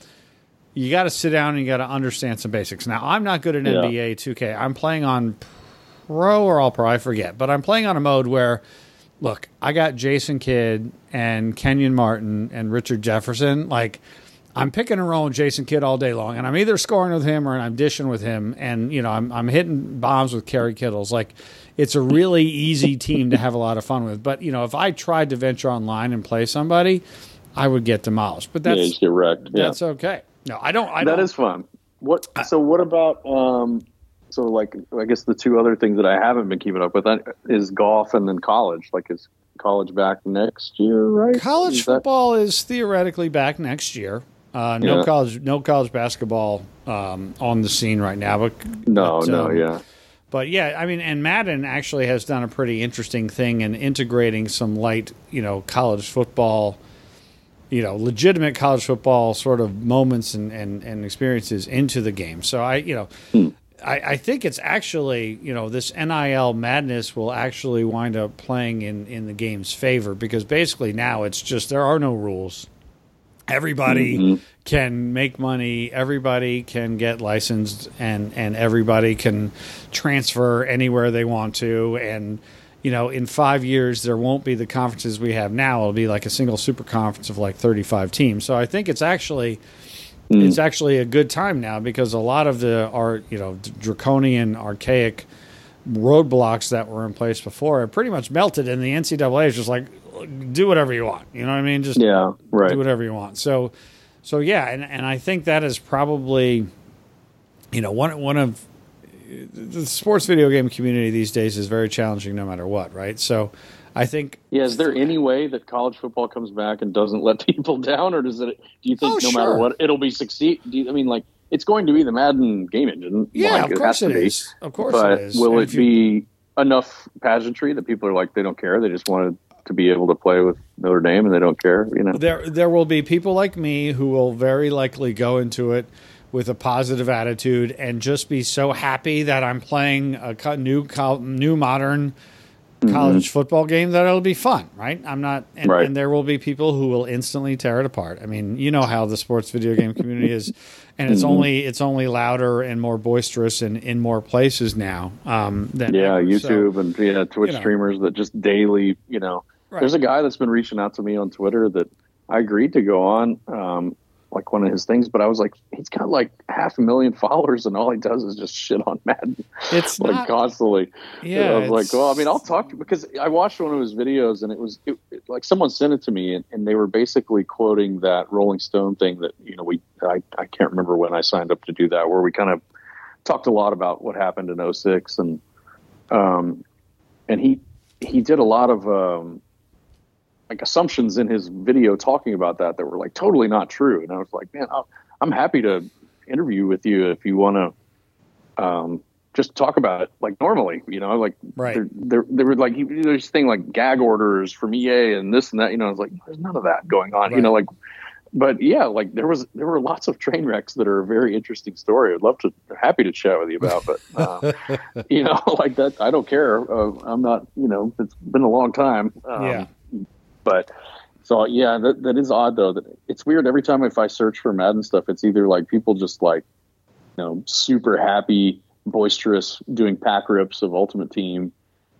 Speaker 1: to sit down and you got to understand some basics. Now, I'm not good at NBA 2K. I'm playing on Pro or All Pro, I forget. But I'm playing on a mode where, look, I got Jason Kidd and Kenyon Martin and Richard Jefferson. Like, I'm picking and rolling Jason Kidd all day long, and I'm either scoring with him or I'm dishing with him, and I'm hitting bombs with Kerry Kittles. Like, it's a really easy team to have a lot of fun with. But if I tried to venture online and play somebody, I would get demolished. But that's
Speaker 2: you just get wrecked.
Speaker 1: That's okay. No, I don't.
Speaker 2: That is fun. What about so like I guess the two other things that I haven't been keeping up with is golf and then college. Like is college back next year, right?
Speaker 1: College football is theoretically back next year. No college basketball on the scene right now. But yeah, I mean, and Madden actually has done a pretty interesting thing in integrating some light, college football, legitimate college football sort of moments and experiences into the game. So I think it's actually, this NIL madness will actually wind up playing in the game's favor, because basically now it's just there are no rules. Everybody can make money, everybody can get licensed, and everybody can transfer anywhere they want to. And, in 5 years, there won't be the conferences we have now. It'll be like a single super conference of like 35 teams. So I think it's actually a good time now, because a lot of the draconian, archaic roadblocks that were in place before have pretty much melted, and the NCAA is just like, do whatever you want. You know what I mean? Just do whatever you want. So yeah, and I think that is probably, one of the sports video game community these days is very challenging no matter what, right? So I think...
Speaker 2: Yeah, is there any way that college football comes back and doesn't let people down, or do you think matter what, it'll be succeed? It's going to be the Madden game engine.
Speaker 1: Yeah, of course it is. Of course it is.
Speaker 2: Will it be enough pageantry that people are like, they don't care, they just wanted to be able to play with Notre Dame and they don't care,
Speaker 1: There will be people like me who will very likely go into it with a positive attitude and just be so happy that I'm playing a new modern college football game that it'll be fun, right? And there will be people who will instantly tear it apart. I mean, you know how the sports video game community is, and it's only louder and more boisterous and in more places now.
Speaker 2: YouTube and Twitch streamers that just daily, There's a guy that's been reaching out to me on Twitter that I agreed to go on, like one of his things, but I was like, he's got like 500,000 followers and all he does is just shit on Madden.
Speaker 1: It's
Speaker 2: like
Speaker 1: not,
Speaker 2: constantly.
Speaker 1: Yeah,
Speaker 2: I was like, well, I mean, I'll talk to you, because I watched one of his videos and it was like someone sent it to me and they were basically quoting that Rolling Stone thing that, I can't remember when I signed up to do that, where we kind of talked a lot about what happened in 2006 and he did a lot of, like assumptions in his video talking about that were like totally not true. And I was like, man, I'm happy to interview with you if you want to just talk about it like normally, like there were like there's thing like gag orders from EA and this and that, I was like, there's none of that going on, but yeah, like there were lots of train wrecks that are a very interesting story. Happy to chat with you about, but like that, I don't care. I'm not, it's been a long time. But so, yeah, that is odd, though. That it's weird. Every time if I search for Madden stuff, it's either like people just like, super happy, boisterous, doing pack rips of Ultimate Team,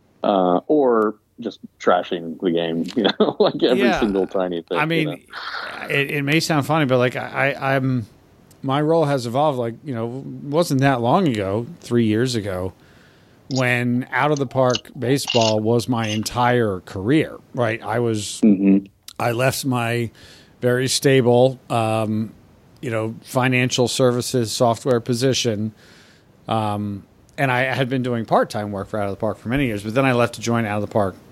Speaker 2: or just trashing the game, like every single tiny thing.
Speaker 1: I mean, it may sound funny, but like I'm my role has evolved. Like, wasn't that long ago, 3 years ago, when Out of the Park baseball was my entire career, right? I left my very stable, financial services software position. And I had been doing part-time work for Out of the Park for many years, but then I left to join Out of the Park,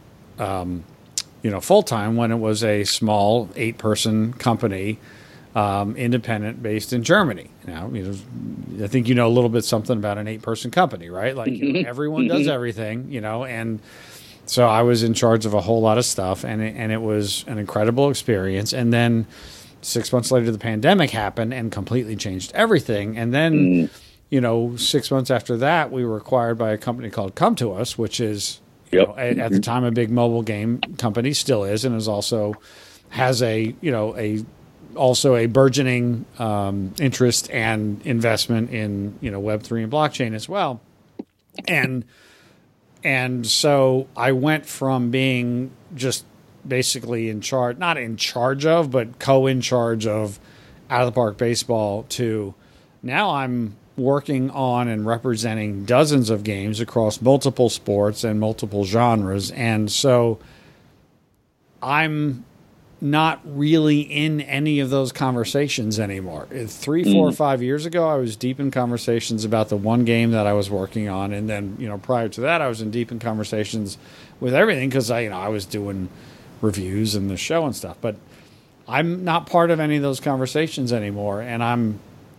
Speaker 1: full-time when it was a small 8-person company, independent based in Germany. Now, I think a little bit something about an 8-person company, right? Like everyone does everything, and so I was in charge of a whole lot of stuff, and it was an incredible experience. And then 6 months later, the pandemic happened and completely changed everything. And then, 6 months after that, we were acquired by a company called Come To Us, which is, at the time a big mobile game company, still is, and is also has a burgeoning interest and investment in Web3 and blockchain as well, and so I went from being just basically not in charge of, but in charge of Out of the Park baseball to now I'm working on and representing dozens of games across multiple sports and multiple genres, and so I'm not really in any of those conversations anymore. 3, 4, 5 years ago, I was deep in conversations about the one game that I was working on, and then prior to that, I was in deep in conversations with everything because I was doing reviews and the show and stuff. But I'm not part of any of those conversations anymore, and I'm,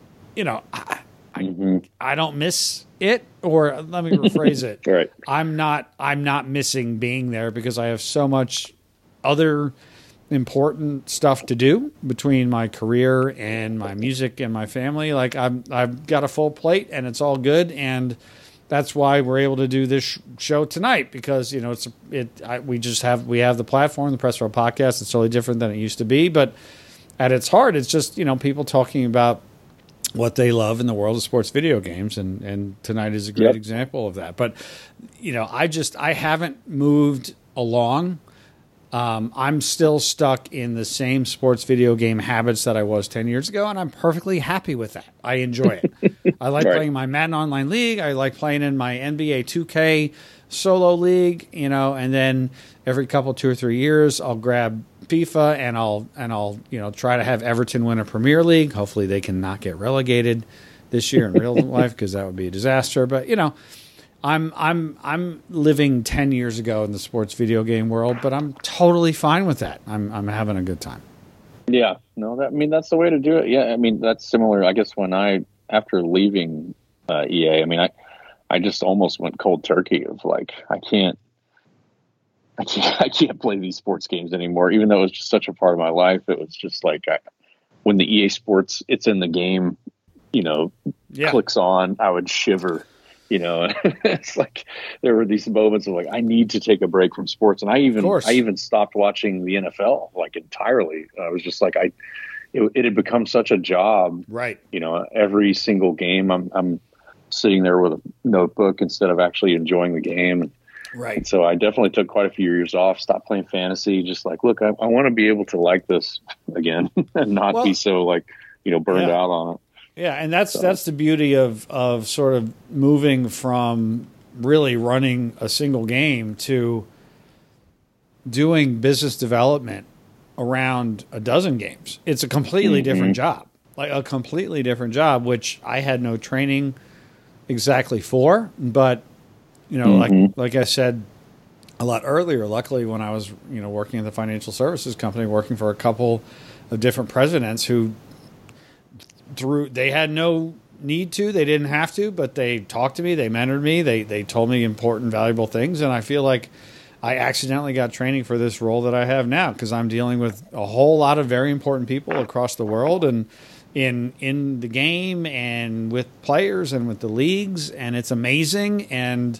Speaker 1: I don't miss it, or let me rephrase it.
Speaker 2: Right.
Speaker 1: I'm not missing being there because I have so much other important stuff to do between my career and my music and my family. Like I've got a full plate and it's all good, and that's why we're able to do this show tonight because we have the platform, the Press Row Podcast. It's totally different than it used to be, but at its heart, it's just people talking about what they love in the world of sports video games, and tonight is a great example of that. But I haven't moved along. I'm still stuck in the same sports video game habits that I was 10 years ago, and I'm perfectly happy with that. I enjoy it. I like playing my Madden Online League. I like playing in my NBA 2K solo league, and then every 2 or 3 years I'll grab FIFA and I'll try to have Everton win a Premier League. Hopefully they can not get relegated this year in real life because that would be a disaster. But I'm living 10 years ago in the sports video game world, but I'm totally fine with that. I'm having a good time.
Speaker 2: Yeah, no, that's the way to do it. Yeah, that's similar. I guess after leaving EA, I just almost went cold turkey of like I can't play these sports games anymore. Even though it was just such a part of my life, it was just like when the EA Sports it's in the game, clicks on, I would shiver. It's like there were these moments of like I need to take a break from sports, and I even stopped watching the NFL like entirely. I was just like it had become such a job,
Speaker 1: right?
Speaker 2: Every single game I'm sitting there with a notebook instead of actually enjoying the game,
Speaker 1: right?
Speaker 2: And so I definitely took quite a few years off, stopped playing fantasy, just like look, I want to be able to like this again and not be so like burned out on it.
Speaker 1: Yeah, and that's the beauty of sort of moving from really running a single game to doing business development around a dozen games. It's a completely different job, which I had no training exactly for. But like I said a lot earlier, luckily when I was working in the financial services company, working for a couple of different presidents who. They had no need to, they didn't have to, but they talked to me, they mentored me, they told me important, valuable things, and I feel like I accidentally got training for this role that I have now because I'm dealing with a whole lot of very important people across the world and in the game and with players and with the leagues, and it's amazing, and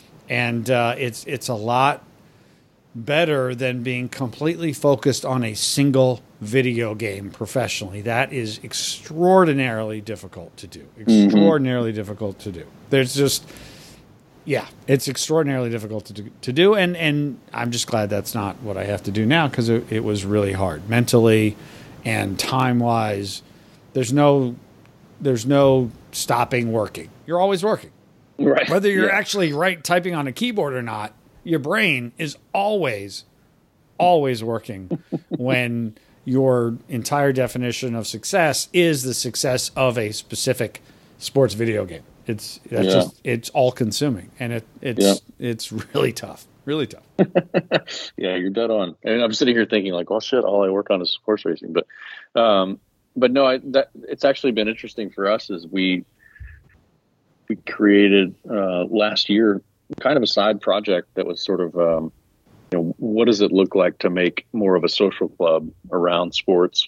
Speaker 1: it's a lot better than being completely focused on a single video game professionally. That is extraordinarily difficult to do. Difficult to do. There's just, it's extraordinarily difficult to do. And I'm just glad that's not what I have to do now because it was really hard mentally and time wise. There's no stopping working. You're always working.
Speaker 2: Right.
Speaker 1: Whether you're actually typing on a keyboard or not, your brain is always working when your entire definition of success is the success of a specific sports video game. It's all consuming, and it's really tough. Really tough.
Speaker 2: Yeah, you're dead on. And I'm sitting here thinking like, well, shit, all I work on is horse racing. But no, it's actually been interesting for us as we created last year kind of a side project that was sort of, what does it look like to make more of a social club around sports?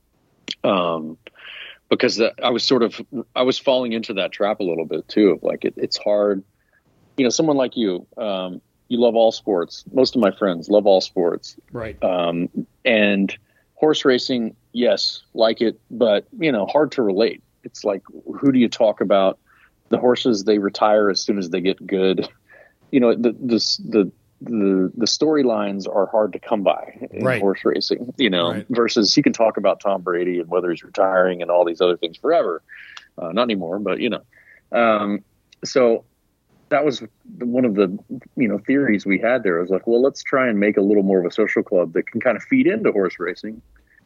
Speaker 2: Because I was falling into that trap a little bit too. Of like, it's hard, someone like you, you love all sports. Most of my friends love all sports.
Speaker 1: Right.
Speaker 2: And horse racing, yes, like it, but hard to relate. It's like, who do you talk about? The horses, they retire as soon as they get good. The storylines are hard to come by in horse racing, versus you can talk about Tom Brady and whether he's retiring and all these other things forever. Not anymore, but so that was one of the, theories we had there. I was like, well, let's try and make a little more of a social club that can kind of feed into horse racing.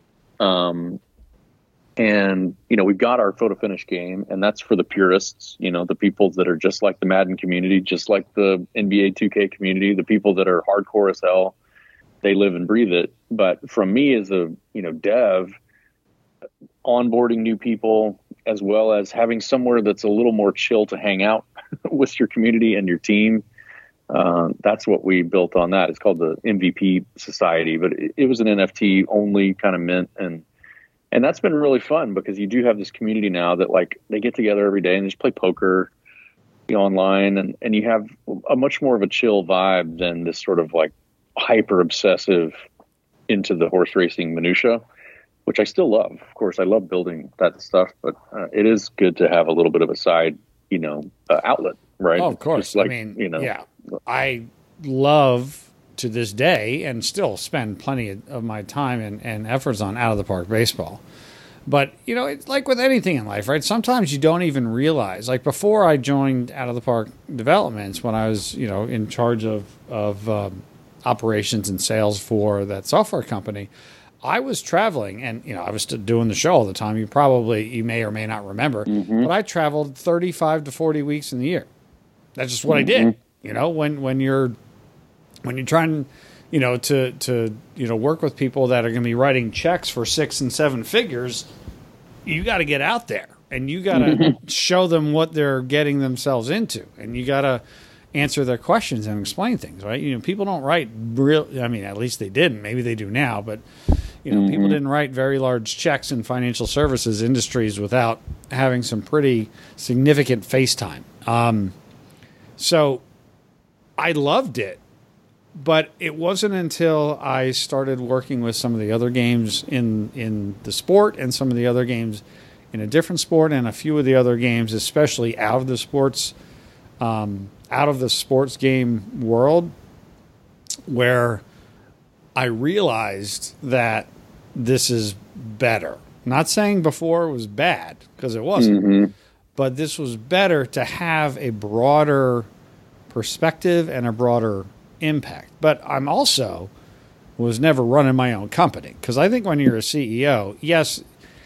Speaker 2: And, we've got our photo finish game, and that's for the purists, the people that are just like the Madden community, just like the NBA 2K community, the people that are hardcore as hell. They live and breathe it. But from me as a, dev, onboarding new people, as well as having somewhere that's a little more chill to hang out with your community and your team. That's what we built on that. It's called the MVP Society, but it was an NFT only kind of mint. And that's been really fun because you do have this community now that like they get together every day and just play poker online, and you have a much more of a chill vibe than this sort of like hyper obsessive into the horse racing minutia, which I still love. Of course, I love building that stuff, but it is good to have a little bit of a side, outlet, right?
Speaker 1: Oh, of course. Like, yeah, I love to this day and still spend plenty of my time and efforts on out of the park baseball. But, it's like with anything in life, right? Sometimes you don't even realize, like before I joined out of the park developments, when I was, in charge of operations and sales for that software company, I was traveling and, I was still doing the show all the time. You may or may not remember, but I traveled 35 to 40 weeks in the year. That's just what I did. When you're trying, to work with people that are going to be writing checks for 6 and 7 figures, you got to get out there and you got to show them what they're getting themselves into, and you got to answer their questions and explain things, right? People don't write at least they didn't. Maybe they do now, but people didn't write very large checks in financial services industries without having some pretty significant face time. So I loved it. But it wasn't until I started working with some of the other games in the sport and some of the other games in a different sport and a few of the other games, especially out of the sports game world, where I realized that this is better. Not saying before it was bad, because it wasn't, but this was better to have a broader perspective and a broader impact. But I'm also was never running my own company, because I think when you're a CEO, yes,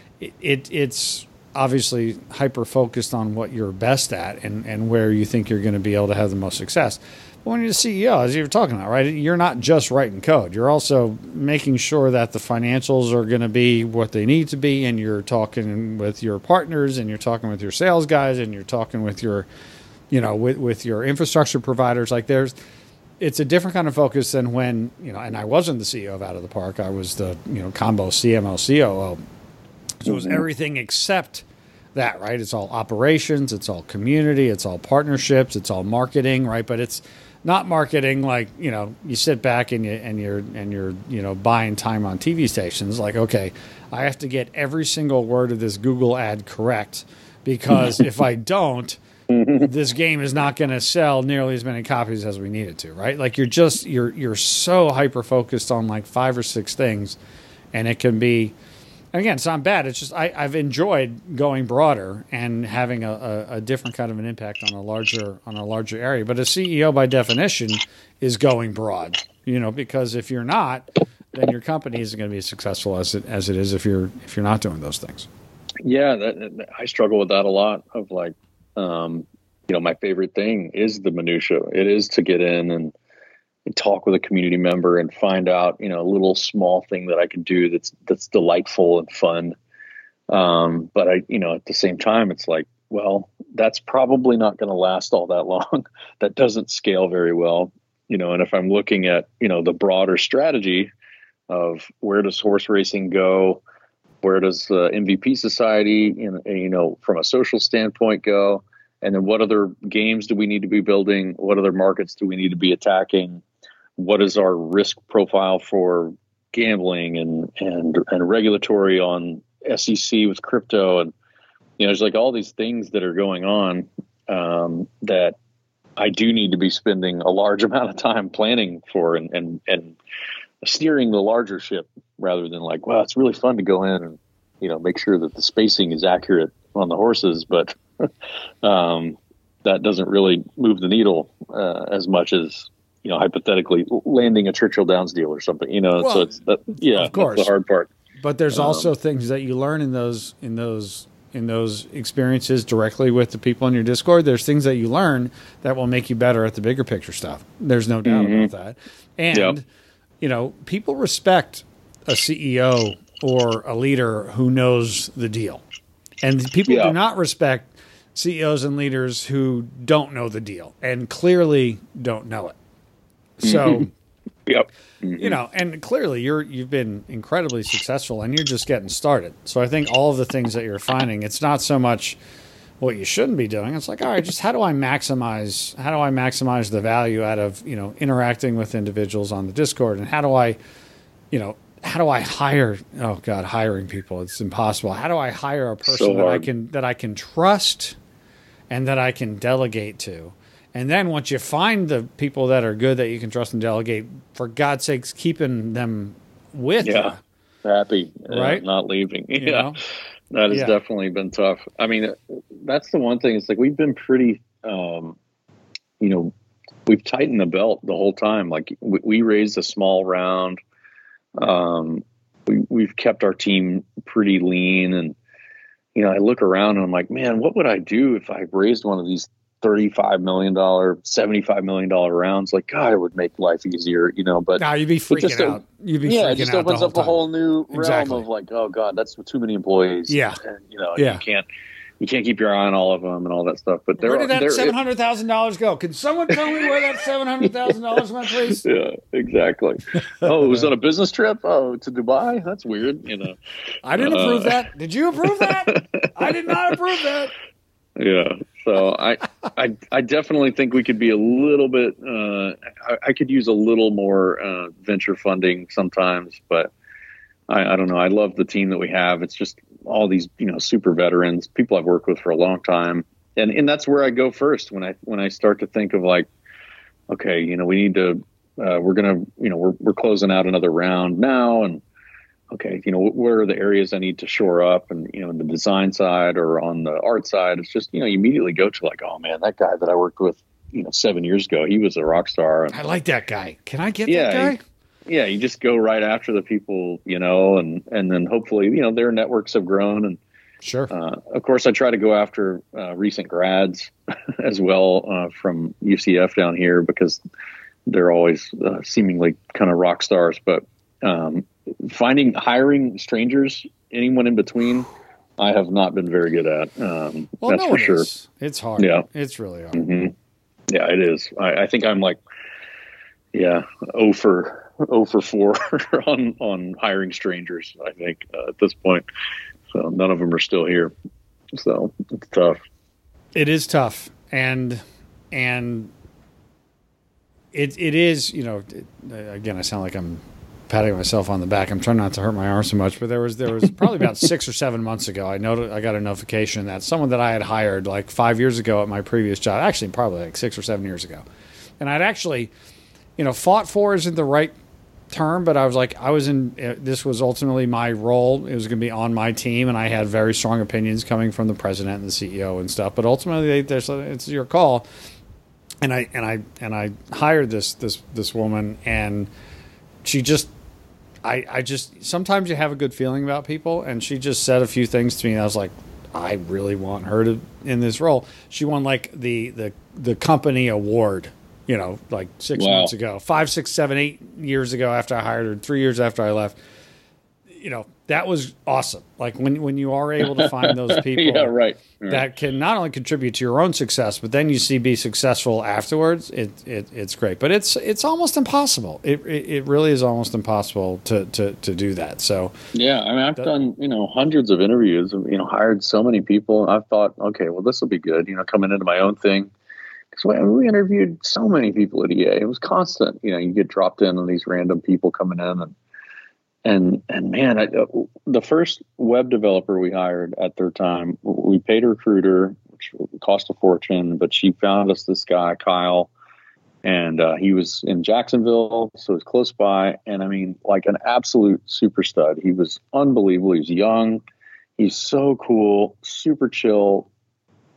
Speaker 1: it's obviously hyper focused on what you're best at and where you think you're going to be able to have the most success. But when you're the CEO, as you were talking about, right, you're not just writing code. You're also making sure that the financials are going to be what they need to be, and you're talking with your partners, and you're talking with your sales guys, and you're talking with your, with your infrastructure providers. Like it's a different kind of focus than when, and I wasn't the CEO of Out of the Park. I was the, combo CMO, COO. So it was everything except that, right? It's all operations, it's all community, it's all partnerships, it's all marketing, right? But it's not marketing like, you sit back and you're buying time on TV stations. Like, okay, I have to get every single word of this Google ad correct, because if I don't, this game is not going to sell nearly as many copies as we need it to, right? Like you're so hyper focused on like 5 or 6 things, and it can be, and again, it's not bad. It's just I've enjoyed going broader and having a different kind of an impact on a larger area. But a CEO by definition is going broad, because if you're not, then your company isn't going to be as successful as it is if you're not doing those things.
Speaker 2: Yeah, I struggle with that a lot. Of like, my favorite thing is the minutia. It is to get in and talk with a community member and find out, a little small thing that I can do that's delightful and fun. But at the same time, it's like, well, that's probably not going to last all that long. That doesn't scale very well, and if I'm looking at, the broader strategy of where does horse racing go? Where does the MVP Society, from a social standpoint go? And then what other games do we need to be building? What other markets do we need to be attacking? What is our risk profile for gambling and regulatory on SEC with crypto? And, there's like all these things that are going on that I do need to be spending a large amount of time planning for and steering the larger ship, rather than like, well, it's really fun to go in and, make sure that the spacing is accurate on the horses. But that doesn't really move the needle as much as, hypothetically landing a Churchill Downs deal or something,
Speaker 1: Well,
Speaker 2: so it's that,
Speaker 1: of course,
Speaker 2: that's the hard part.
Speaker 1: But there's also things that you learn in those experiences directly with the people in your Discord. There's things that you learn that will make you better at the bigger picture stuff. There's no doubt about that. And, people respect a CEO or a leader who knows the deal. And people do not respect CEOs and leaders who don't know the deal and clearly don't know it. So, and clearly you've been incredibly successful and you're just getting started. So I think all of the things that you're finding, it's not so much what you shouldn't be doing. It's like, all right, just how do I maximize the value out of, interacting with individuals on the Discord, and how do I hire, hiring people, it's impossible. How do I hire a person that I can trust and that I can delegate to? And then once you find the people that are good that you can trust and delegate, for God's sakes, keeping them with you.
Speaker 2: Happy,
Speaker 1: right?
Speaker 2: Not leaving. That has definitely been tough. I mean, that's the one thing. It's like we've been pretty, we've tightened the belt the whole time. Like we raised a small round. We've kept our team pretty lean, and I look around and I'm like, man, what would I do if I raised one of these $35 million, $75 million rounds? Like, God, it would make life easier, but
Speaker 1: you'd be freaking out.
Speaker 2: It just opens up a whole new realm of like, oh God, that's too many employees.
Speaker 1: Yeah.
Speaker 2: And, you can't keep your eye on all of them and all that stuff. But
Speaker 1: where did that $700,000 go? Can someone tell me where that $700,000 went, please?
Speaker 2: Yeah, exactly. Oh, it was on a business trip? Oh, to Dubai? That's weird.
Speaker 1: I didn't approve that. Did you approve that? I did not approve that.
Speaker 2: Yeah. So I definitely think we could be a little bit, I could use a little more venture funding sometimes, but I don't know. I love the team that we have. It's just all these, super veterans, people I've worked with for a long time. And that's where I go first when I start to think of like, okay, we need to, we're going to, we're closing out another round now. And okay, where are the areas I need to shore up? And, the design side or on the art side, it's just, you immediately go to like, oh man, that guy that I worked with, 7 years ago, he was a rock star. And,
Speaker 1: I like that guy. Can I get that guy?
Speaker 2: You just go right after the people, and then hopefully, their networks have grown. And
Speaker 1: sure.
Speaker 2: Of course, I try to go after recent grads as well from UCF down here because they're always seemingly kind of rock stars. But hiring strangers, anyone in between, I have not been very good at. That's for sure.
Speaker 1: It's hard. Yeah, it's really hard.
Speaker 2: Mm-hmm. Yeah, it is. I think I'm like, 0 for 4 on hiring strangers, I think, at this point. So none of them are still here. So it's tough.
Speaker 1: It is tough. And it is, again, I sound like I'm patting myself on the back. I'm trying not to hurt my arm so much, but there was probably about 6 or 7 months ago, I got a notification that someone that I had hired like 5 years ago at my previous job, actually probably like 6 or 7 years ago. And I'd actually, fought for isn't the right term, but this was ultimately my role. It was going to be on my team, and I had very strong opinions coming from the president and the CEO and stuff. But ultimately, it's your call. And I hired this woman, and she just, I just sometimes you have a good feeling about people, and she just said a few things to me, and I was like, I really want her to in this role. She won like the company award. Like 6 months ago, 5, 6, 7, 8 years ago after I hired her, 3 years after I left, that was awesome. Like when you are able to find those people that can not only contribute to your own success, but then you be successful afterwards, it's great. But it's almost impossible. It really is almost impossible to do that. So
Speaker 2: yeah, I mean, I've done, hundreds of interviews, hired so many people. I've thought, okay, well, this will be good, coming into my own thing. Because we interviewed so many people at EA. It was constant. You get dropped in on these random people coming in. And man, the first web developer we hired at Third Time, we paid a recruiter, which cost a fortune, but she found us this guy, Kyle. And he was in Jacksonville, so it was close by. And I mean, like an absolute super stud. He was unbelievable. He was young. He's so cool, super chill.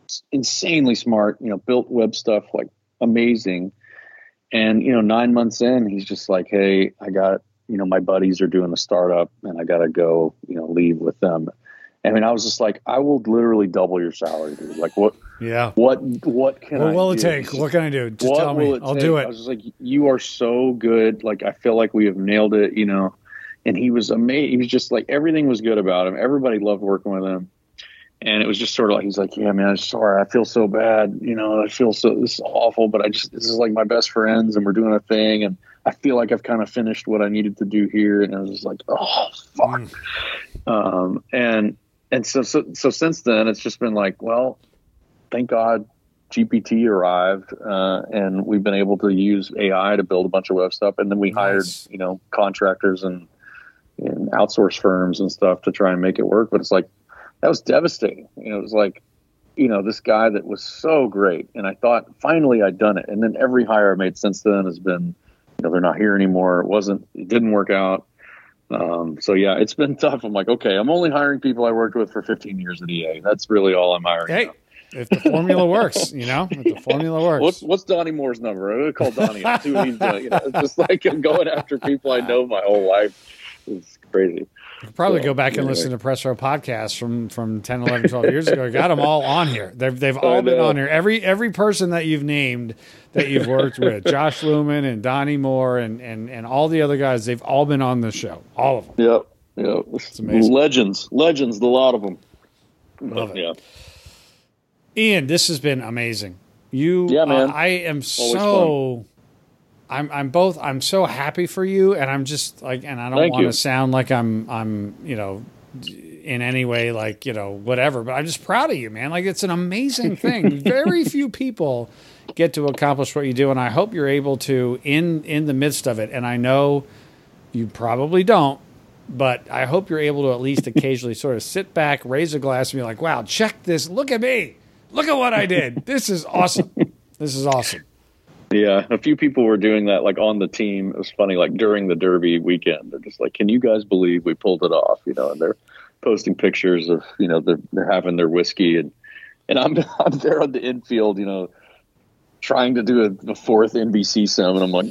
Speaker 2: insanely smart, built web stuff like amazing. And, 9 months in, he's just like, hey, I got, my buddies are doing a startup and I got to go, leave with them. I mean, I was just like, I will literally double your salary, dude. Like, what?
Speaker 1: Yeah.
Speaker 2: What can
Speaker 1: what
Speaker 2: I
Speaker 1: will
Speaker 2: do?
Speaker 1: it take? What can I do? Just tell me. I'll do it.
Speaker 2: I was just like, you are so good. Like, I feel like we have nailed it, And he was amazing. He was just like, everything was good about him. Everybody loved working with him. And it was just sort of like, he's like, yeah, man, I'm sorry. I feel so bad. I feel this is awful, but this is like my best friends and we're doing a thing. And I feel like I've kind of finished what I needed to do here. And I was just like, oh, fuck. And so since then, it's just been like, well, thank God GPT arrived, and we've been able to use AI to build a bunch of web stuff. And then we hired, contractors and outsource firms and stuff to try and make it work. But it's like, that was devastating. It was like, this guy that was so great. And I thought finally I'd done it. And then every hire I made since then has been, they're not here anymore. It didn't work out. So yeah, it's been tough. I'm like, okay, I'm only hiring people I worked with for 15 years at EA. That's really all I'm hiring.
Speaker 1: Hey, if the formula works, if the formula works.
Speaker 2: What's Donnie Moore's number? I'm going to call Donnie and see what he's doing. It's just like I'm going after people I know my whole life. It's crazy.
Speaker 1: You could probably go back and listen to Press Row podcasts from 10, 11, 12 years ago. Got them all on here. They've all been on here. Every person that you've named that you've worked with, Josh Lumen and Donnie Moore and all the other guys, they've all been on the show. All of them.
Speaker 2: Yep.
Speaker 1: It's amazing.
Speaker 2: Legends, a lot of them.
Speaker 1: Love it.
Speaker 2: Yeah.
Speaker 1: Ian, this has been amazing.
Speaker 2: Man.
Speaker 1: I am so... I'm so happy for you, and I'm just like, and I don't want to sound like I'm in any way like, whatever, but I'm just proud of you, man. Like, it's an amazing thing. Very few people get to accomplish what you do, and I hope you're able to in the midst of it. And I know you probably don't, but I hope you're able to at least occasionally sort of sit back, raise a glass, and be like, wow, check this. Look at me. Look at what I did. This is awesome. This is awesome.
Speaker 2: Yeah, a few people were doing that, like on the team. It was funny, like during the Derby weekend, they're just like, "Can you guys believe we pulled it off?" And they're posting pictures of, they're having their whiskey, and I'm there on the infield, trying to do the fourth NBC sim, and I'm like,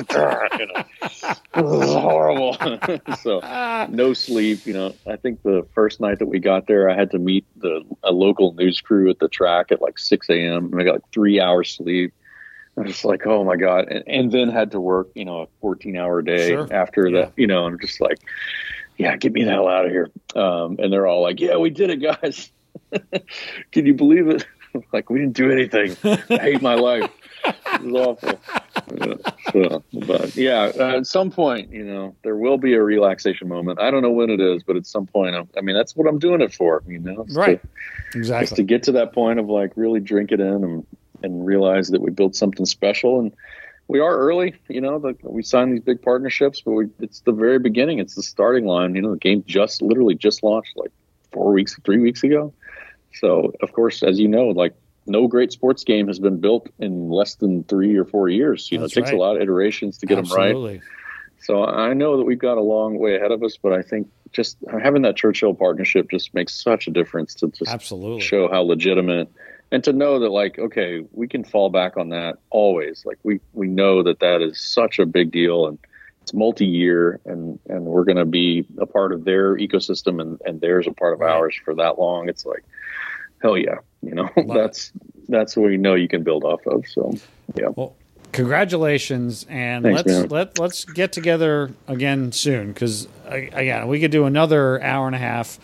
Speaker 2: this is horrible. So no sleep. I think the first night that we got there, I had to meet a local news crew at the track at like 6 a.m. and I got like 3 hours sleep. I was like, oh my God. And then had to work, a 14-hour day after that, and I'm just like, yeah, get me the hell out of here. And they're all like, yeah, we did it, guys. Can you believe it? Like, we didn't do anything. I hate my life. It was awful. But yeah, at some point, there will be a relaxation moment. I don't know when it is, but at some point, that's what I'm doing it for,
Speaker 1: Right. Exactly.
Speaker 2: It's to get to that point of like really drink it in and realize that we built something special. And we are early, we signed these big partnerships, but it's the very beginning. It's the starting line. The game literally just launched like 3 weeks ago. So of course, as you know, like no great sports game has been built in less than 3 or 4 years. It takes a lot of iterations to get them right. So I know that we've got a long way ahead of us, but I think just having that Churchill partnership just makes such a difference to just show how legitimate. And to know that, like, okay, we can fall back on that always. Like, we know that is such a big deal, and it's multi-year, and we're going to be a part of their ecosystem, and theirs a part of ours for that long. It's like, hell yeah, that's what we know you can build off of. So, yeah.
Speaker 1: Well, congratulations, and
Speaker 2: Thanks,
Speaker 1: let's get together again soon, because again, we could do another hour and a half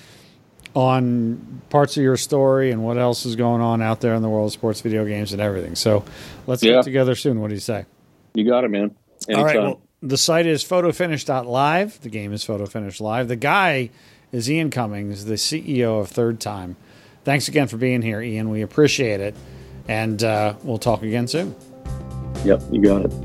Speaker 1: on parts of your story and what else is going on out there in the world of sports video games and everything. So let's get together soon. What do you say?
Speaker 2: You got it, man. Anytime.
Speaker 1: All right. Well, the site is photofinish.live. The game is PhotoFinish Live. The guy is Ian Cummings, the CEO of Third Time. Thanks again for being here, Ian. We appreciate it. And we'll talk again soon.
Speaker 2: Yep, you got it.